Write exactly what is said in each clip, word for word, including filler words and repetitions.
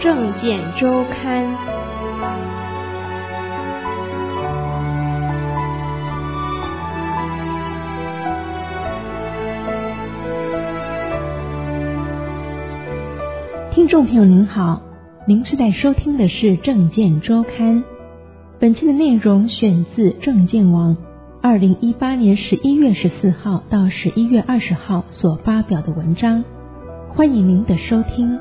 政见周刊。听众朋友您好，您是在收听的是政见周刊。本期的内容选自政见网二零一八年十一月十四号到十一月二十号所发表的文章，欢迎您的收听。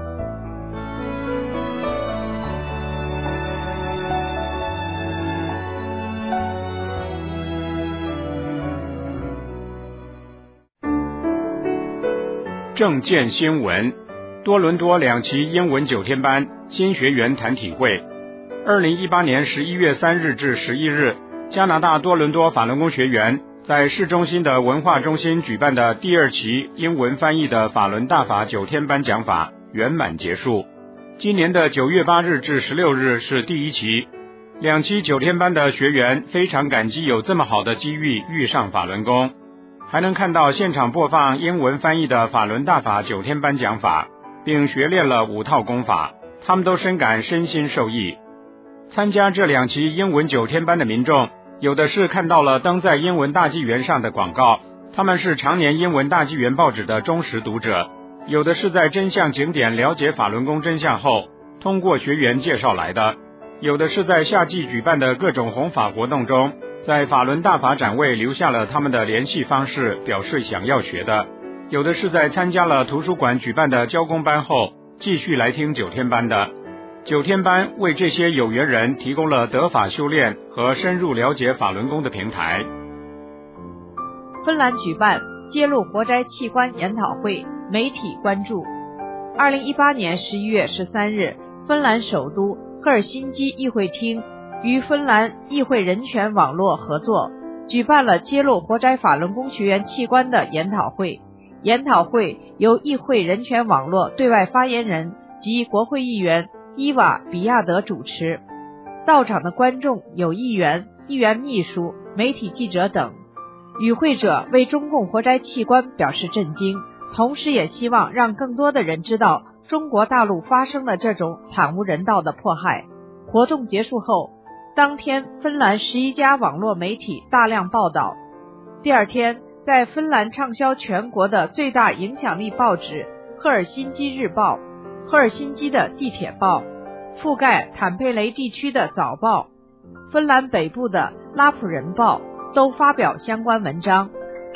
政见新闻，多伦多两期英文九天班新学员谈体会。二零一八年十一月三日至十一日，加拿大多伦多法轮功学员在市中心的文化中心举办的第二期英文翻译的法轮大法九天班讲法圆满结束。今年的九月八日至十六日是第一期，两期九天班的学员非常感激有这么好的机遇遇上法轮功，还能看到现场播放英文翻译的法轮大法九天班讲法，并学练了五套功法，他们都深感身心受益。参加这两期英文九天班的民众，有的是看到了登在英文大纪元上的广告，他们是常年英文大纪元报纸的忠实读者；有的是在真相景点了解法轮功真相后，通过学员介绍来的；有的是在夏季举办的各种弘法活动中，在法轮大法展位留下了他们的联系方式，表示想要学的；有的是在参加了图书馆举办的交工班后，继续来听九天班的。九天班为这些有缘人提供了得法修炼和深入了解法轮功的平台。 芬兰举办揭露活摘器官研讨会，媒体关注。二零一八年十一月十三日，芬兰首都赫尔辛基议会厅与芬兰议会人权网络合作，举办了揭露活摘法轮功学员器官的研讨会。研讨会由议会人权网络对外发言人及国会议员伊瓦比亚德主持，到场的观众有议员、议员秘书、媒体记者等。与会者为中共活摘器官表示震惊，同时也希望让更多的人知道中国大陆发生的这种惨无人道的迫害。活动结束后，当天芬兰十一家网络媒体大量报道。第二天，在芬兰畅销全国的最大影响力报纸赫尔辛基日报、赫尔辛基的地铁报、覆盖坦佩雷地区的早报、芬兰北部的拉普人报都发表相关文章。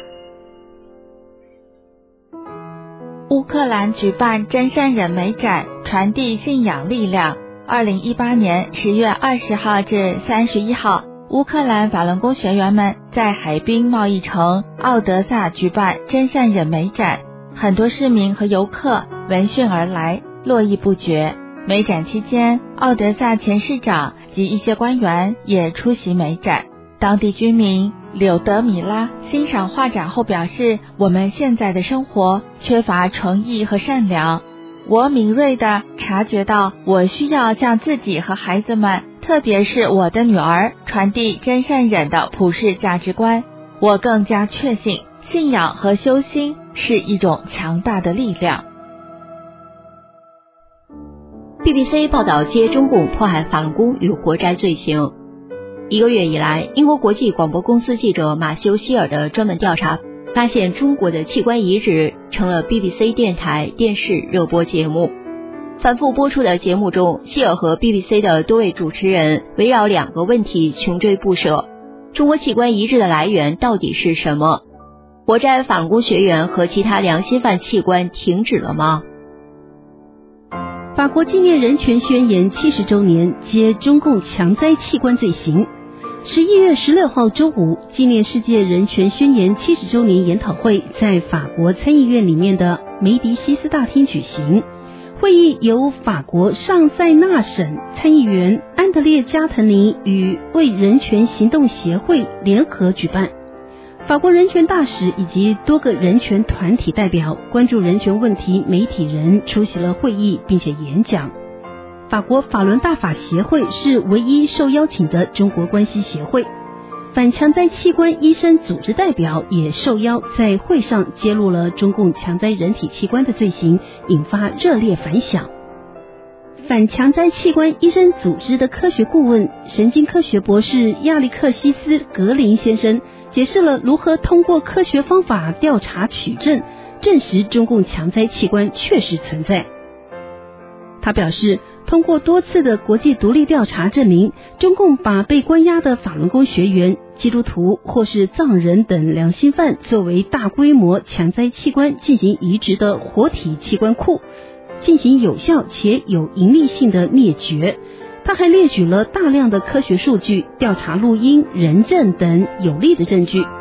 乌克兰举办真善忍美展，传递信仰力量。二零一八年十月二十号至三十一号，乌克兰法轮功学员们在海滨贸易城奥德萨举办真善忍美展，很多市民和游客闻讯而来，络绎不绝。美展期间，奥德萨前市长及一些官员也出席美展。当地居民柳德米拉欣赏画展后表示，我们现在的生活缺乏诚意和善良。我敏锐地察觉到，我需要向自己和孩子们，特别是我的女儿，传递真善忍的普世价值观。我更加确信，信仰和修心是一种强大的力量。 B B C 报道揭中共迫害法轮功与活摘罪行。一个月以来，英国国际广播公司记者马修希尔的专门调查发现，中国的器官移植成了 B B C 电台、电视热播节目。反复播出的节目中，希尔和 B B C 的多位主持人围绕两个问题穷追不舍：中国器官移植的来源到底是什么？活摘法轮功学员和其他良心犯器官停止了吗？ 法国纪念人权宣言七十周年，揭中共强摘器官罪行。十一月十六号周五，纪念世界人权宣言七十周年研讨会在法国参议院里面的梅迪西斯大厅举行。会议由法国上塞纳省参议员安德烈加滕尼与为人权行动协会联合举办。法国人权大使以及多个人权团体代表、关注人权问题媒体人出席了会议并且演讲。法国法轮大法协会是唯一受邀请的中国关系协会，反强摘器官医生组织代表也受邀在会上揭露了中共强摘人体器官的罪行，引发热烈反响。 反强摘器官医生组织的科学顾问、神经科学博士亚历克西斯·格林先生解释了如何通过科学方法调查取证，证实中共强摘器官确实存在。他表示，通过多次的国际独立调查证明，中共把被关押的法轮功学员、基督徒或是藏人等良心犯作为大规模强摘器官进行移植的活体器官库，进行有效且有盈利性的灭绝。他还列举了大量的科学数据、调查录音、人证等有力的证据。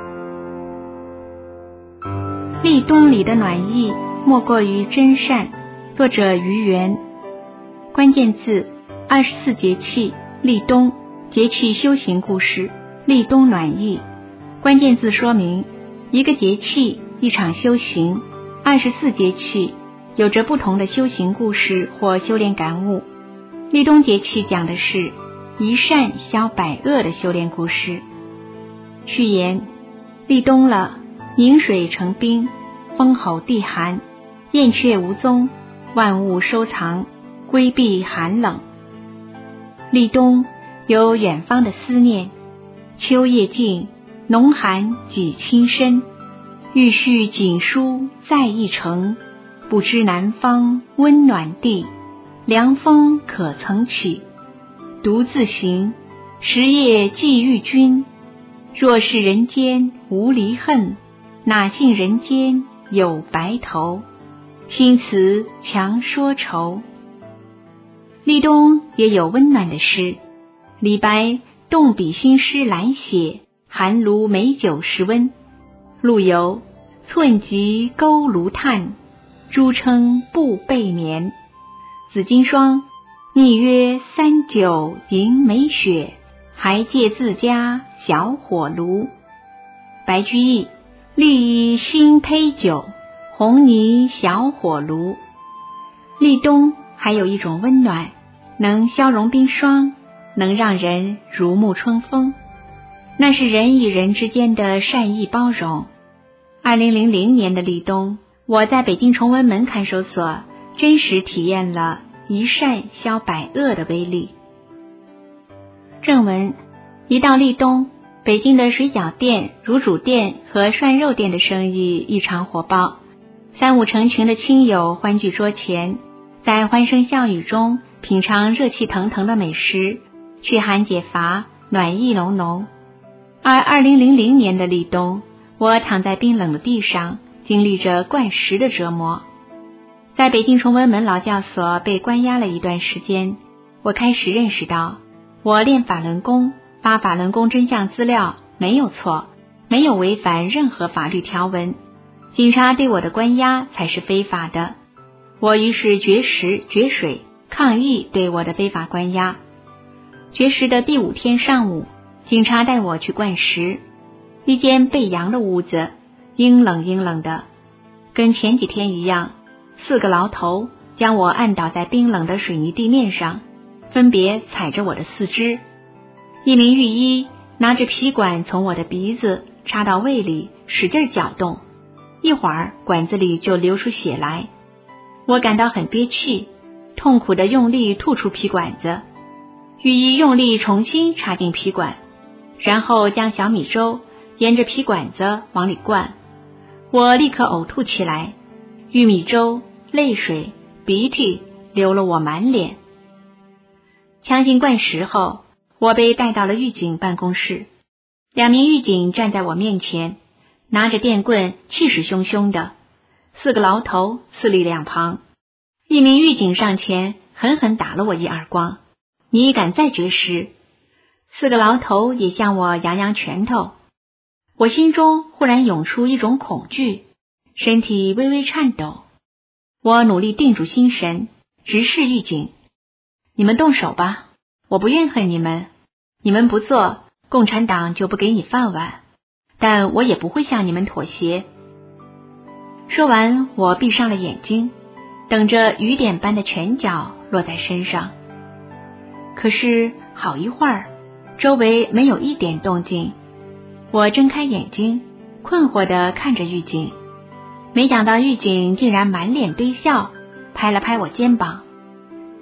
立冬里的暖意莫过于真善，作者于元。关键字：二十四节气立冬，节气修行故事，立冬暖意。关键字说明一个节气，一场修行。二十四节气有着不同的修行故事或修炼感悟。立冬节气讲的是一善消百恶的修炼故事。序言：立冬了，凝水成冰，风吼地寒，燕雀无踪，万物收藏，规避寒冷。立冬有远方的思念，秋夜静，浓寒几亲身，欲续锦书再一程，不知南方温暖地，凉风可曾起。独自行，时夜寄遇君。若是人间无离恨，哪信人间有白头。新词强说愁。立冬也有温暖的诗，李白动笔新诗来写寒炉美酒时温。陆游寸疾钩炉炭，朱称布被眠。紫金霜逆曰三九迎梅雪，还借自家小火炉。白居易立新醅酒，红泥小火炉。立冬还有一种温暖，能消融冰霜，能让人如沐春风，那是人与人之间的善意包容。二零零零年的立冬，我在北京崇文门看守所真实体验了一善消百恶的威力。正文：一到立冬，北京的水饺店、乳煮店和涮肉店的生意异常火爆，三五成群的亲友欢聚桌前，在欢声笑语中品尝热气腾腾的美食，驱寒解乏，暖意浓浓。而二零零零年的立冬，我躺在冰冷的地上，经历着灌食的折磨。在北京崇文门劳教所被关押了一段时间，我开始认识到，我练法轮功、发法轮功真相资料没有错，没有违反任何法律条文，警察对我的关押才是非法的。我于是绝食绝水，抗议对我的非法关押。绝食的第五天上午，警察带我去灌食，一间背阳的屋子，阴冷阴冷的，跟前几天一样，四个牢头将我按倒在冰冷的水泥地面上，分别踩着我的四肢。一名狱医拿着皮管从我的鼻子插到胃里，使劲搅动，一会儿管子里就流出血来。我感到很憋气，痛苦地用力吐出皮管子。狱医用力重新插进皮管，然后将小米粥沿着皮管子往里灌。我立刻呕吐起来，玉米粥、泪水、鼻涕流了我满脸。强行灌食后，我被带到了狱警办公室。两名狱警站在我面前，拿着电棍，气势汹汹的。四个牢头四立两旁，一名狱警上前狠狠打了我一耳光。你敢再绝食？四个牢头也向我扬扬拳头。我心中忽然涌出一种恐惧，身体微微颤抖。我努力定住心神，直视狱警：你们动手吧，我不怨恨你们，你们不做，共产党就不给你饭碗，但我也不会向你们妥协。说完，我闭上了眼睛，等着雨点般的拳脚落在身上。可是好一会儿，周围没有一点动静。我睁开眼睛，困惑地看着狱警，没想到狱警竟然满脸堆笑，拍了拍我肩膀：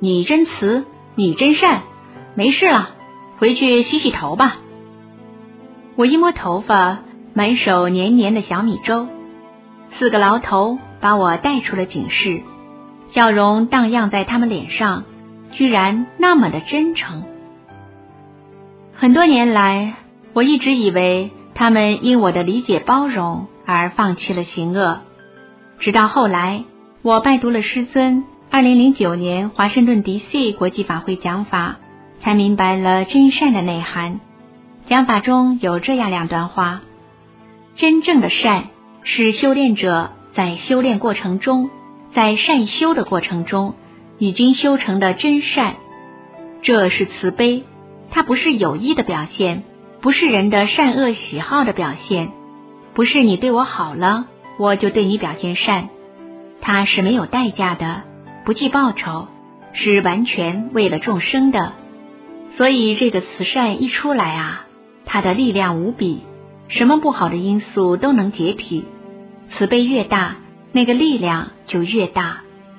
你真慈，你真善，没事了，回去洗洗头吧。我一摸头发，满手黏黏的小米粥。四个牢头把我带出了警室，笑容荡漾在他们脸上，居然那么的真诚。很多年来，我一直以为他们因我的理解包容而放弃了行恶，直到后来我拜读了师尊二零零九年华盛顿 D C 国际法会讲法，才明白了真善的内涵。讲法中有这样两段话：真正的善是修炼者在修炼过程中，在善修的过程中已经修成的真善。这是慈悲，它不是有意的表现，不是人的善恶喜好的表现，不是你对我好了，我就对你表现善。它是没有代价的，不计报酬，是完全为了众生的。所以这个慈善一出来啊，它的力量无比，什么不好的因素都能解体。慈悲越大，那个力量就越大。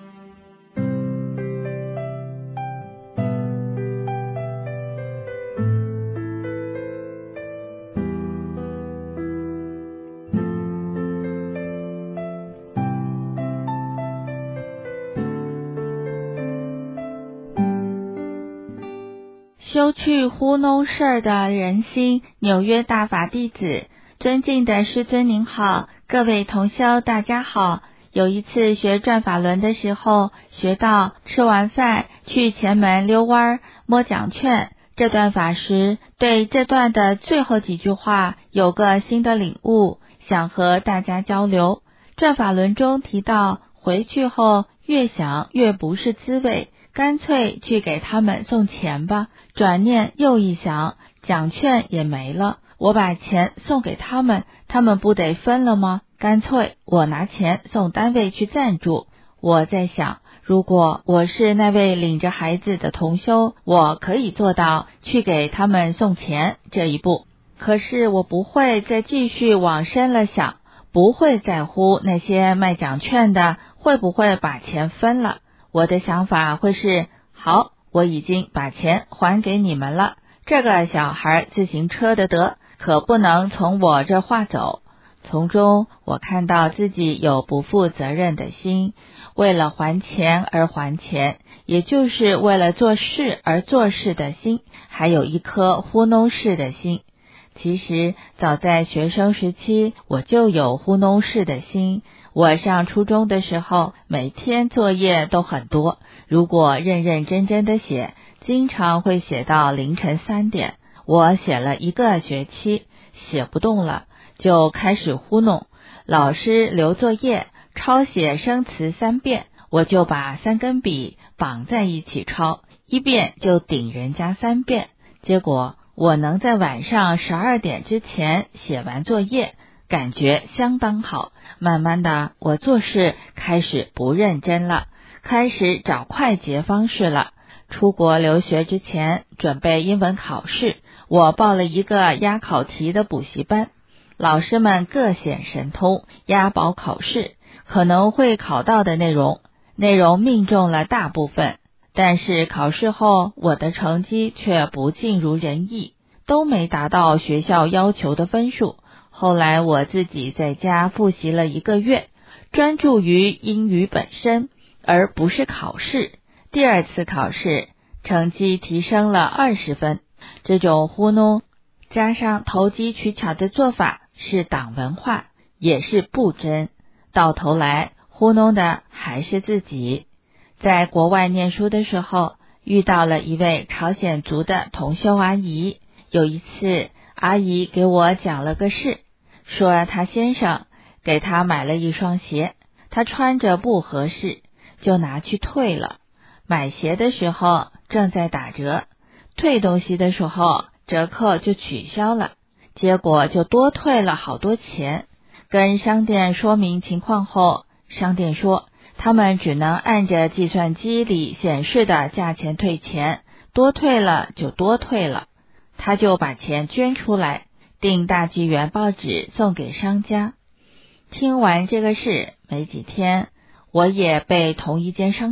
修去糊弄事儿的人心，纽约大法弟子。尊敬的师尊您好，各位同修大家好。有一次学转法轮的时候，学到吃完饭去前门溜弯摸奖券，这段法时对这段的最后几句话有个新的领悟，想和大家交流。转法轮中提到，回去后越想越不是滋味，干脆去给他们送钱吧。转念又一想，奖券也没了，我把钱送给他们，他们不得分了吗？干脆我拿钱送单位去赞助。我在想，如果我是那位领着孩子的同修，我可以做到去给他们送钱这一步。可是我不会再继续往深了想，不会在乎那些卖奖券的会不会把钱分了。我的想法会是，好，我已经把钱还给你们了，这个小孩自行车的得，可不能从我这划走。从中我看到自己有不负责任的心，为了还钱而还钱，也就是为了做事而做事的心，还有一颗糊弄事的心。其实早在学生时期我就有糊弄事的心。我上初中的时候，每天作业都很多，如果认认真真的写，经常会写到凌晨三点。我写了一个学期，写不动了，就开始糊弄。老师留作业，抄写生词三遍，我就把三根笔绑在一起抄，一遍就顶人家三遍。结果我能在晚上十二点之前写完作业，感觉相当好。慢慢的，我做事开始不认真了，开始找快捷方式了。出国留学之前，准备英文考试，我报了一个押考题的补习班。老师们各显神通，押宝考试，可能会考到的内容，内容命中了大部分。但是考试后，我的成绩却不尽如人意，都没达到学校要求的分数。后来我自己在家复习了一个月，专注于英语本身，而不是考试。第二次考试，成绩提升了二十分。这种糊弄加上投机取巧的做法是党文化，也是不真。到头来，糊弄的还是自己。在国外念书的时候，遇到了一位朝鲜族的同修阿姨。有一次，阿姨给我讲了个事，说她先生给她买了一双鞋，她穿着不合适，就拿去退了。买鞋的时候正在打折，退东西的时候折扣就取消了，结果就多退了好多钱。跟商店说明情况后，商店说他们只能按着计算机里显示的价钱退钱，多退了就多退了。他就把钱捐出来，订大纪元报纸送给商家。听完这个事没几天，我也被同一间商店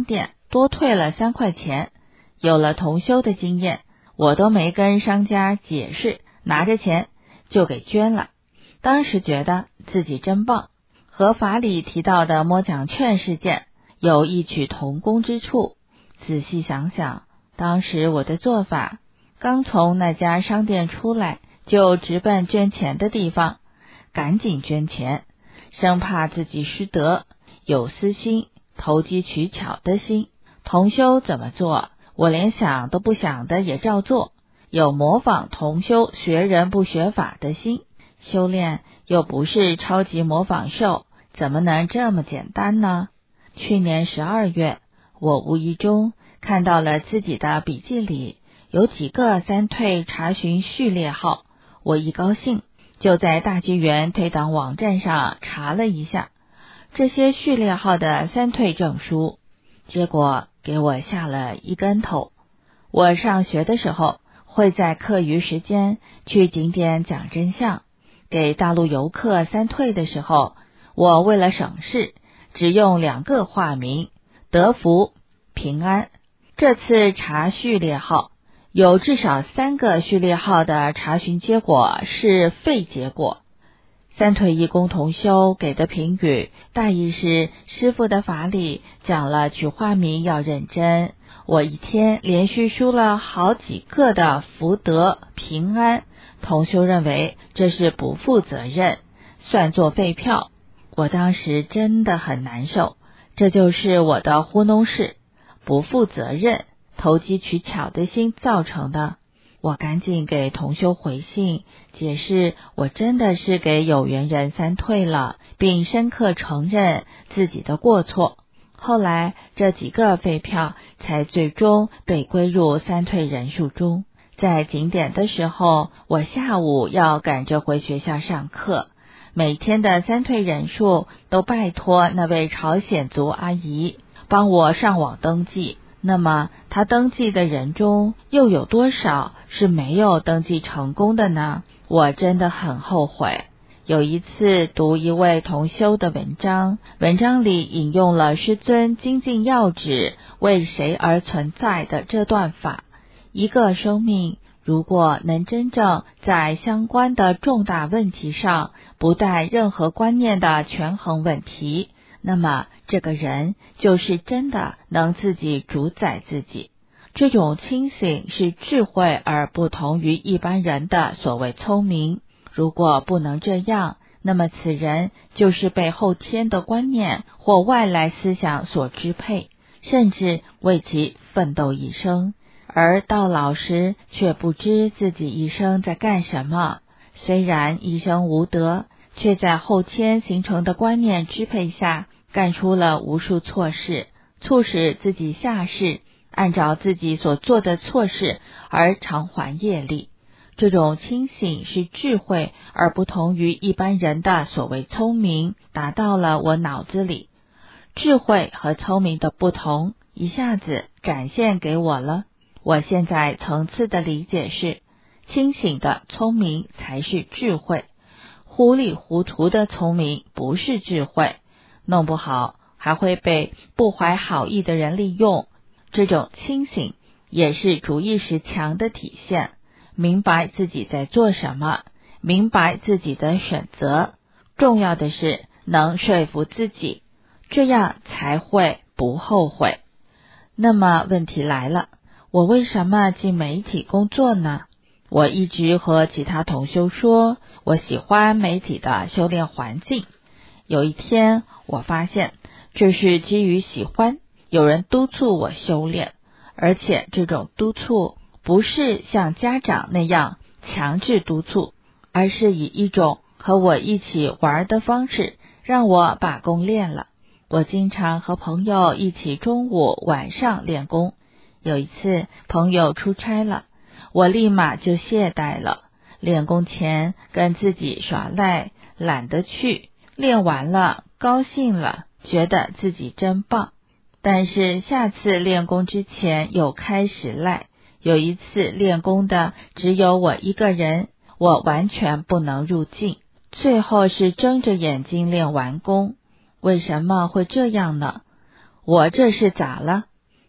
多退了三块钱。有了同修的经验，我都没跟商家解释，拿着钱就给捐了。当时觉得自己真棒，和法理提到的摸奖券事件有异曲同工之处。仔细想想，当时我的做法，刚从那家商店出来，就直奔捐钱的地方，赶紧捐钱，生怕自己失德，有私心、投机取巧的心。同修怎么做，我连想都不想的也照做，有模仿同修学人不学法的心。修炼又不是超级模仿兽，怎么能这么简单呢？去年十二月，我无意中看到了自己的笔记里有几个三退查询序列号，我一高兴就在大纪元退档网站上查了一下这些序列号的三退证书，结果给我下了一跟头。我上学的时候会在课余时间去景点讲真相，给大陆游客三退的时候，我为了省事只用两个化名，德福、平安。这次查序列号，有至少三个序列号的查询结果是废结果。三退义工同修给的评语大意是，师父的法理讲了取化名要认真，我一天连续输了好几个的福德、平安，同修认为这是不负责任，算作废票。我当时真的很难受，这就是我的糊弄事、不负责任、投机取巧的心造成的。我赶紧给同修回信，解释我真的是给有缘人三退了，并深刻承认自己的过错。后来这几个废票才最终被归入三退人数中。在景点的时候，我下午要赶着回学校上课，每天的三退人数都拜托那位朝鲜族阿姨帮我上网登记。那么他登记的人中又有多少是没有登记成功的呢？我真的很后悔。有一次读一位同修的文章，文章里引用了师尊精进要旨为谁而存在的这段法。一个生命如果能真正在相关的重大问题上不带任何观念的权衡问题，那么这个人就是真的能自己主宰自己。这种清醒是智慧，而不同于一般人的所谓聪明。如果不能这样，那么此人就是被后天的观念或外来思想所支配，甚至为其奋斗一生，而到老时却不知自己一生在干什么。虽然一生无德，却在后天形成的观念支配下干出了无数错事，促使自己下世按照自己所做的错事而偿还业力。这种清醒是智慧，而不同于一般人的所谓聪明，达到了我脑子里。智慧和聪明的不同一下子展现给我了。我现在层次的理解是，清醒的聪明才是智慧，糊里糊涂的聪明不是智慧，弄不好还会被不怀好意的人利用。这种清醒也是主意识强的体现，明白自己在做什么，明白自己的选择，重要的是能说服自己，这样才会不后悔。那么问题来了，我为什么进媒体工作呢？我一直和其他同修说，我喜欢媒体的修炼环境。有一天我发现，这是基于喜欢，有人督促我修炼，而且这种督促不是像家长那样强制督促，而是以一种和我一起玩的方式让我把功练了。我经常和朋友一起中午晚上练功。有一次朋友出差了，我立马就懈怠了，练功前跟自己耍赖，懒得去，练完了高兴了，觉得自己真棒。但是下次练功之前又开始赖，有一次练功的只有我一个人，我完全不能入境，最后是睁着眼睛练完功。为什么会这样呢？我这是咋了？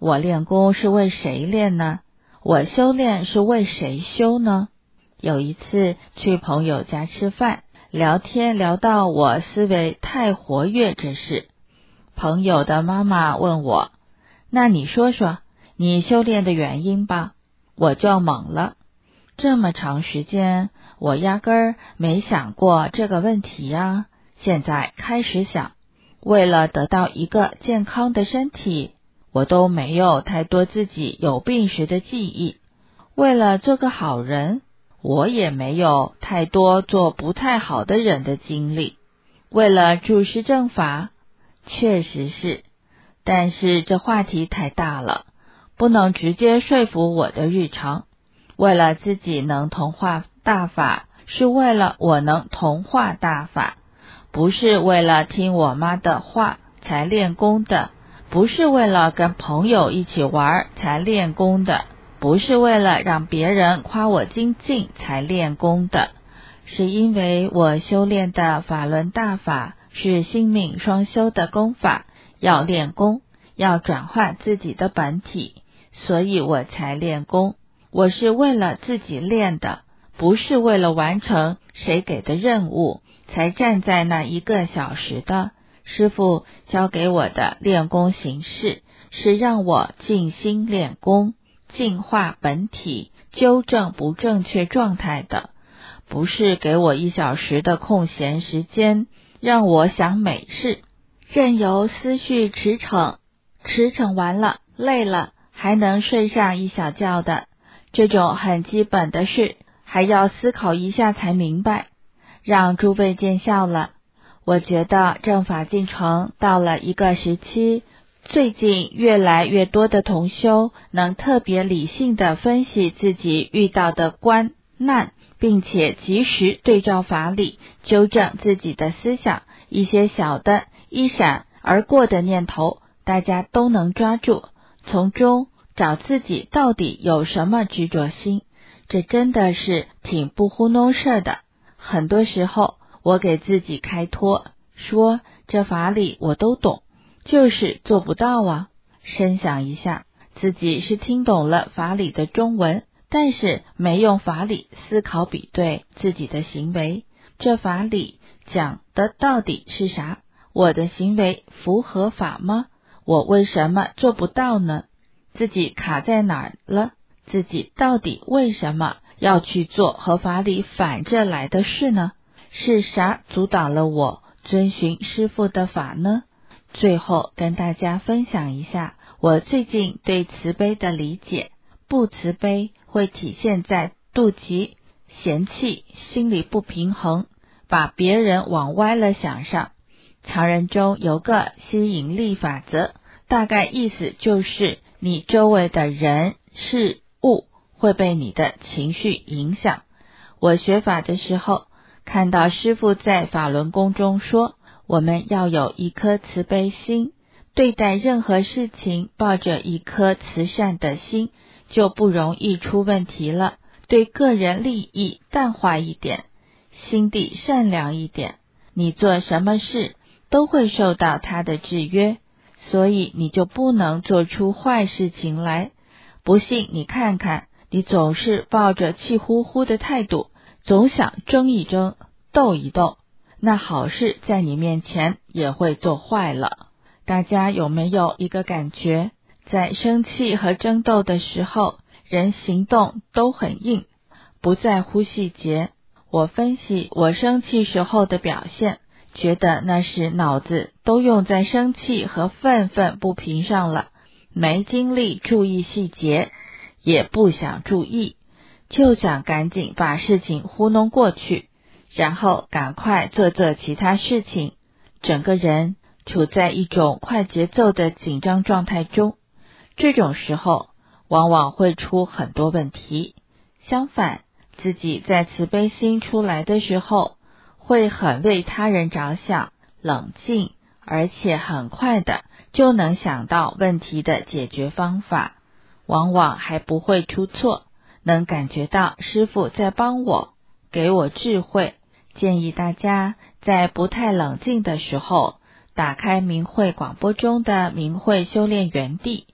我练功是为谁练呢？我修炼是为谁修呢？有一次去朋友家吃饭，聊天聊到我思维太活跃这事，朋友的妈妈问我，那你说说你修炼的原因吧。我就懵了，这么长时间我压根儿没想过这个问题呀，现在开始想，为了得到一个健康的身体，我都没有太多自己有病时的记忆，为了做个好人，我也没有太多做不太好的人的经历，为了注释正法，确实是，但是这话题太大了，不能直接说服我的日常。为了自己能同化大法，是为了我能同化大法，不是为了听我妈的话才练功的，不是为了跟朋友一起玩才练功的，不是为了让别人夸我精进才练功的，是因为我修炼的法轮大法是心命双修的功法，要练功，要转化自己的本体，所以我才练功。我是为了自己练的，不是为了完成谁给的任务才站在那一个小时的。师父教给我的练功形式，是让我静心练功，净化本体，纠正不正确状态的，不是给我一小时的空闲时间，让我想美事，任由思绪驰骋，驰骋完了，累了，还能睡上一小觉的。这种很基本的事，还要思考一下才明白，让诸位见笑了。我觉得正法进程到了一个时期，最近越来越多的同修能特别理性地分析自己遇到的关难，并且及时对照法理，纠正自己的思想，一些小的一闪而过的念头，大家都能抓住，从中找自己到底有什么执着心，这真的是挺不糊弄事的。很多时候我给自己开脱，说这法理我都懂，就是做不到啊。深想一下，自己是听懂了法理的中文，但是没用法理思考比对自己的行为，这法理讲的到底是啥？我的行为符合法吗？我为什么做不到呢？自己卡在哪儿了？自己到底为什么要去做和法理反着来的事呢？是啥阻挡了我遵循师父的法呢？最后跟大家分享一下我最近对慈悲的理解。不慈悲会体现在妒忌、嫌弃、心里不平衡，把别人往歪了想上。常人中有个吸引力法则，大概意思就是你周围的人事物会被你的情绪影响。我学法的时候，看到师父在法轮功中说，我们要有一颗慈悲心，对待任何事情抱着一颗慈善的心，就不容易出问题了。对个人利益淡化一点，心地善良一点，你做什么事都会受到它的制约，所以你就不能做出坏事情来。不信你看看，你总是抱着气呼呼的态度，总想争一争，斗一斗，那好事在你面前也会做坏了。大家有没有一个感觉，在生气和争斗的时候，人行动都很硬，不在乎细节。我分析我生气时候的表现，觉得那是脑子都用在生气和愤愤不平上了，没精力注意细节，也不想注意，就想赶紧把事情糊弄过去，然后赶快做做其他事情，整个人处在一种快节奏的紧张状态中。这种时候往往会出很多问题。相反，自己在慈悲心出来的时候，会很为他人着想，冷静，而且很快的就能想到问题的解决方法，往往还不会出错，能感觉到师父在帮我，给我智慧。建议大家在不太冷静的时候，打开明慧广播中的明慧修炼园地，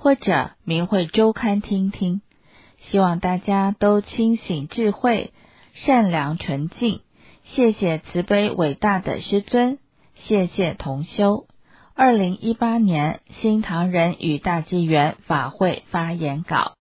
或者明慧周刊听听。希望大家都清醒智慧，善良纯净。谢谢慈悲伟大的师尊，谢谢同修。二零一八年新唐人与大纪元法会发言稿。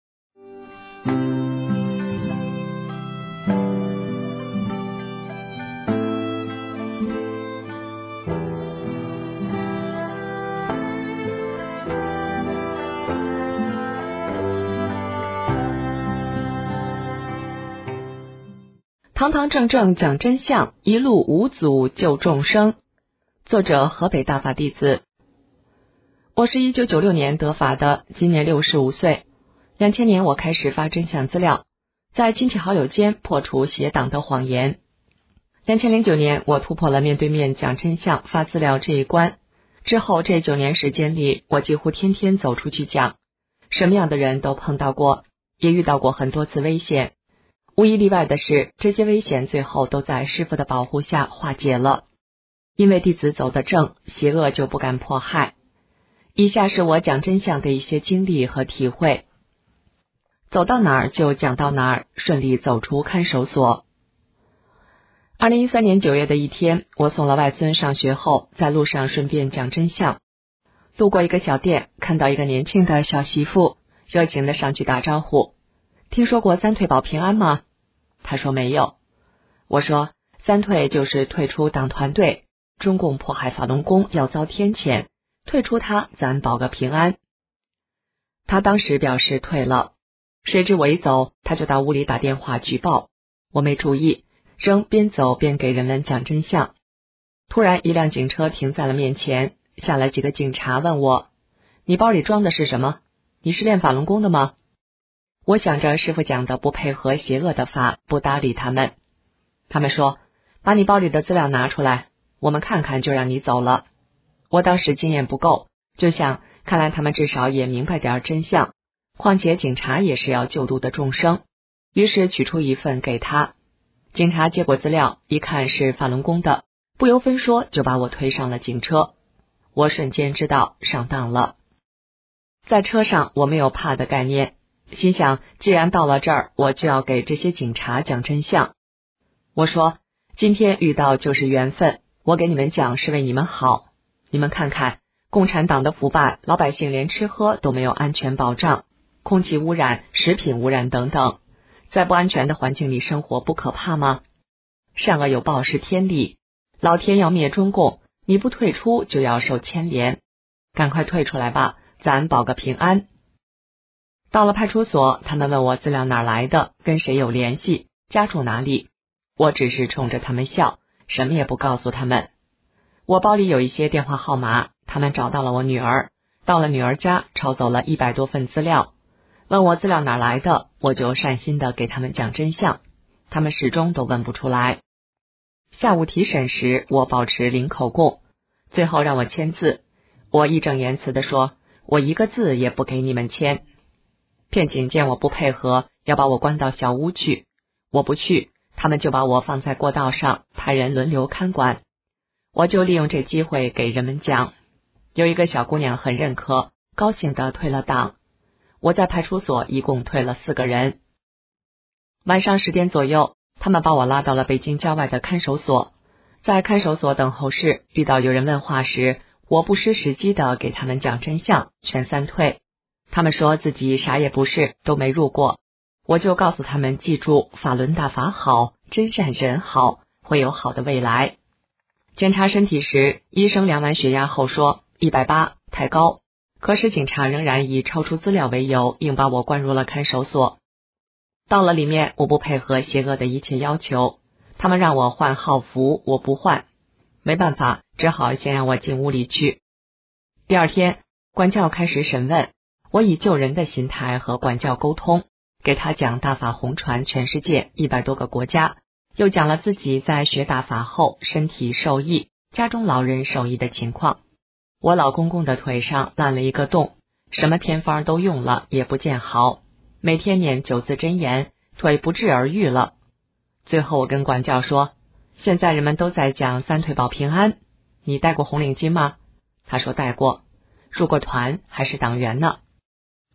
堂堂正正讲真相，一路无阻救众生。作者河北大法弟子。我是一九九六年得法的，今年六十五岁。两千年我开始发真相资料，在亲戚好友间破除邪党的谎言。两千零九年我突破了面对面讲真相发资料这一关，之后这九年时间里，我几乎天天走出去讲，什么样的人都碰到过，也遇到过很多次危险。无一例外的是，这些危险最后都在师父的保护下化解了。因为弟子走得正，邪恶就不敢迫害。以下是我讲真相的一些经历和体会。走到哪儿就讲到哪儿，顺利走出看守所。二零一三年九月的一天，我送了外孙上学后，在路上顺便讲真相。路过一个小店，看到一个年轻的小媳妇，热情地上去打招呼。听说过三退保平安吗？他说没有。我说三退就是退出党团队，中共迫害法轮功要遭天谴，退出他咱保个平安。他当时表示退了，谁知我一走，他就到屋里打电话举报，我没注意，仍边走边给人们讲真相。突然一辆警车停在了面前，下来几个警察问我，你包里装的是什么？你是练法轮功的吗？我想着师父讲的不配合邪恶的法，不搭理他们。他们说，把你包里的资料拿出来，我们看看就让你走了。我当时经验不够，就想看来他们至少也明白点真相，况且警察也是要救度的众生，于是取出一份给他。警察接过资料，一看是法轮功的，不由分说就把我推上了警车。我瞬间知道上当了。在车上我没有怕的概念，心想既然到了这儿，我就要给这些警察讲真相。我说今天遇到就是缘分，我给你们讲是为你们好。你们看看共产党的腐败，老百姓连吃喝都没有安全保障，空气污染、食品污染等等，在不安全的环境里生活不可怕吗？善恶有报是天理，老天要灭中共，你不退出就要受牵连，赶快退出来吧，咱保个平安。到了派出所，他们问我资料哪来的，跟谁有联系，家住哪里。我只是冲着他们笑，什么也不告诉他们。我包里有一些电话号码，他们找到了我女儿，到了女儿家抄走了一百多份资料，问我资料哪来的，我就善心的给他们讲真相，他们始终都问不出来。下午提审时，我保持零口供，最后让我签字，我义正言辞的说，我一个字也不给你们签。骗警见我不配合，要把我关到小屋去，我不去，他们就把我放在过道上，派人轮流看管。我就利用这机会给人们讲。有一个小姑娘很认可，高兴地退了党。我在派出所一共退了四个人。晚上十点左右，他们把我拉到了北京郊外的看守所。在看守所等候室，遇到有人问话时，我不失时机地给他们讲真相，劝三退。他们说自己啥也不是，都没入过。我就告诉他们记住，法轮大法好，真善人好，会有好的未来。检查身体时，医生量完血压后说一百八，太高。可是警察仍然以超出资料为由，硬把我关入了看守所。到了里面，我不配合邪恶的一切要求，他们让我换号服，我不换。没办法，只好先让我进屋里去。第二天，管教开始审问，我以救人的心态和管教沟通，给他讲大法红传全世界一百多个国家，又讲了自己在学大法后身体受益，家中老人受益的情况。我老公公的腿上烂了一个洞，什么偏方都用了也不见好，每天念九字真言，腿不治而愈了。最后我跟管教说，现在人们都在讲三退保平安，你戴过红领巾吗？他说戴过。入过团还是党员呢。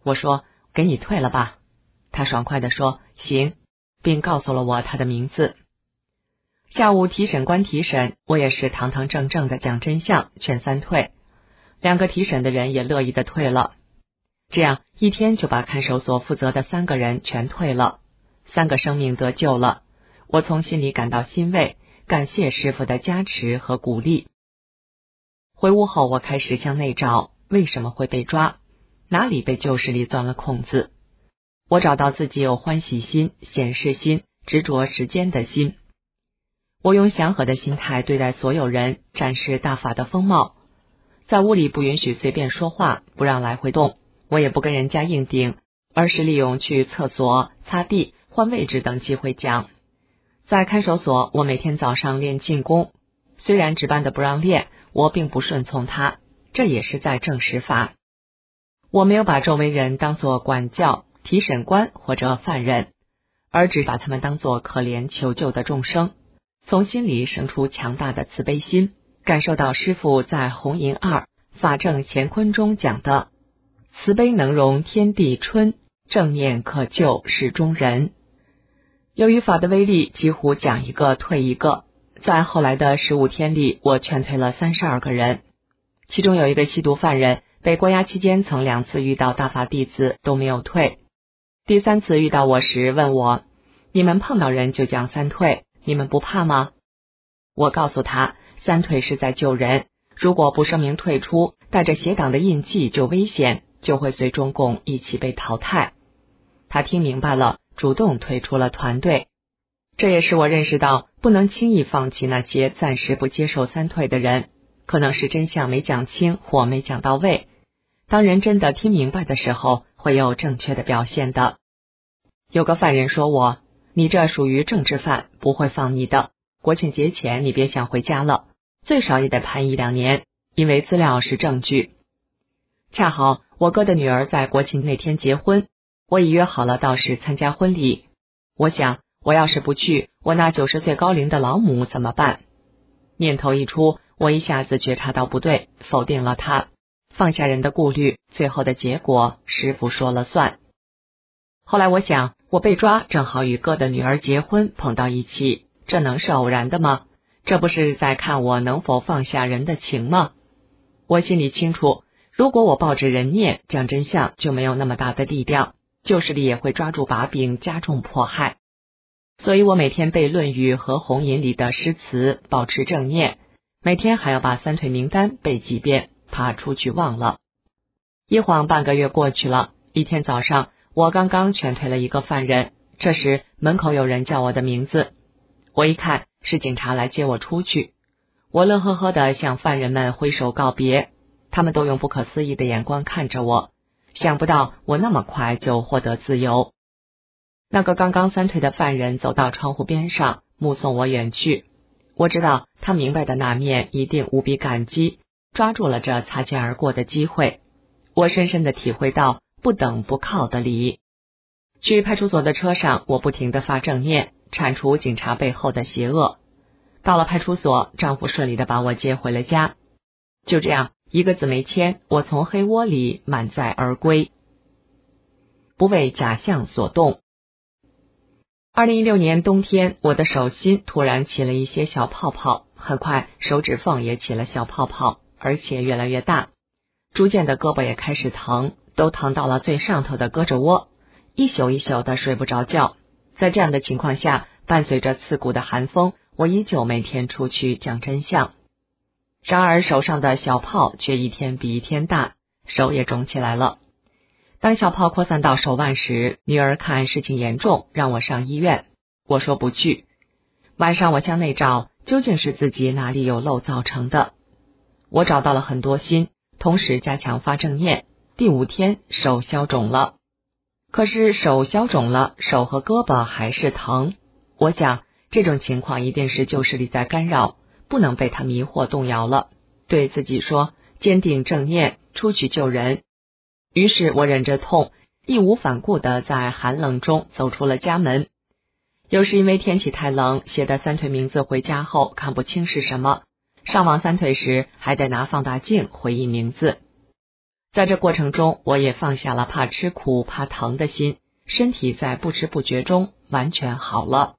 我说给你退了吧。他爽快地说行，并告诉了我他的名字。下午提审官提审，我也是堂堂正正的讲真相，劝三退。两个提审的人也乐意的退了。这样一天就把看守所负责的三个人全退了，三个生命得救了。我从心里感到欣慰，感谢师父的加持和鼓励。回屋后，我开始向内找，为什么会被抓？哪里被旧势力钻了空子？我找到自己有欢喜心、显示心、执着时间的心。我用祥和的心态对待所有人，展示大法的风貌。在屋里不允许随便说话，不让来回动，我也不跟人家硬顶，而是利用去厕所、擦地、换位置等机会讲。在看守所，我每天早上练静功，虽然值班的不让练，我并不顺从他，这也是在正实法。我没有把周围人当作管教、提审官或者犯人，而只把他们当作可怜求救的众生，从心里生出强大的慈悲心，感受到师父在红银二法正乾坤中讲的慈悲能容天地春，正念可救世中人。由于法的威力，几乎讲一个退一个，在后来的十五天里，我劝退了三十二个人，其中有一个吸毒犯人，被关押期间曾两次遇到大法弟子都没有退。第三次遇到我时问我，你们碰到人就讲三退，你们不怕吗？我告诉他，三退是在救人，如果不声明退出，带着邪党的印记就危险，就会随中共一起被淘汰。他听明白了，主动退出了团队。这也是我认识到，不能轻易放弃那些暂时不接受三退的人，可能是真相没讲清或没讲到位。当人真的听明白的时候，会有正确的表现的。有个犯人说我，你这属于政治犯，不会放你的，国庆节前你别想回家了，最少也得判一两年，因为资料是证据。恰好我哥的女儿在国庆那天结婚，我已约好了到时参加婚礼。我想，我要是不去，我那九十岁高龄的老母怎么办？念头一出，我一下子觉察到不对，否定了他，放下人的顾虑，最后的结果师父说了算。后来我想，我被抓正好与哥的女儿结婚碰到一起，这能是偶然的吗？这不是在看我能否放下人的情吗？我心里清楚，如果我抱着人念讲真相，就没有那么大的力量，旧势力也会抓住把柄加重迫害。所以我每天背《论语》和《红银》里的诗词，保持正念，每天还要把三退名单背几遍，怕出去忘了。一晃半个月过去了，一天早上，我刚刚劝退了一个犯人，这时门口有人叫我的名字，我一看是警察来接我出去，我乐呵呵地向犯人们挥手告别，他们都用不可思议的眼光看着我，想不到我那么快就获得自由。那个刚刚三退的犯人走到窗户边上，目送我远去，我知道他明白的那面一定无比感激，抓住了这擦肩而过的机会。我深深地体会到不等不靠的礼。去派出所的车上，我不停地发正念，铲除警察背后的邪恶。到了派出所，丈夫顺利地把我接回了家。就这样，一个字没签，我从黑窝里满载而归。不为假象所动。二零一六年冬天，我的手心突然起了一些小泡泡，很快手指缝也起了小泡泡，而且越来越大。逐渐的胳膊也开始疼，都疼到了最上头的胳肢窝，一宿一宿的睡不着觉。在这样的情况下，伴随着刺骨的寒风，我依旧每天出去讲真相。然而手上的小泡却一天比一天大，手也肿起来了。当小泡扩散到手腕时，女儿看事情严重，让我上医院。我说不去。晚上我向内找，究竟是自己哪里有漏造成的。我找到了很多心，同时加强发正念。第五天手消肿了，可是手消肿了，手和胳膊还是疼。我想这种情况一定是旧势力在干扰，不能被他迷惑动摇了。对自己说，坚定正念，出去救人。于是我忍着痛，义无反顾地在寒冷中走出了家门。有时因为天气太冷，写的三退名字回家后看不清是什么，上网三退时还得拿放大镜回忆名字。 在这过程中，我也放下了怕吃苦、怕疼的心，身体在不知不觉中完全好了。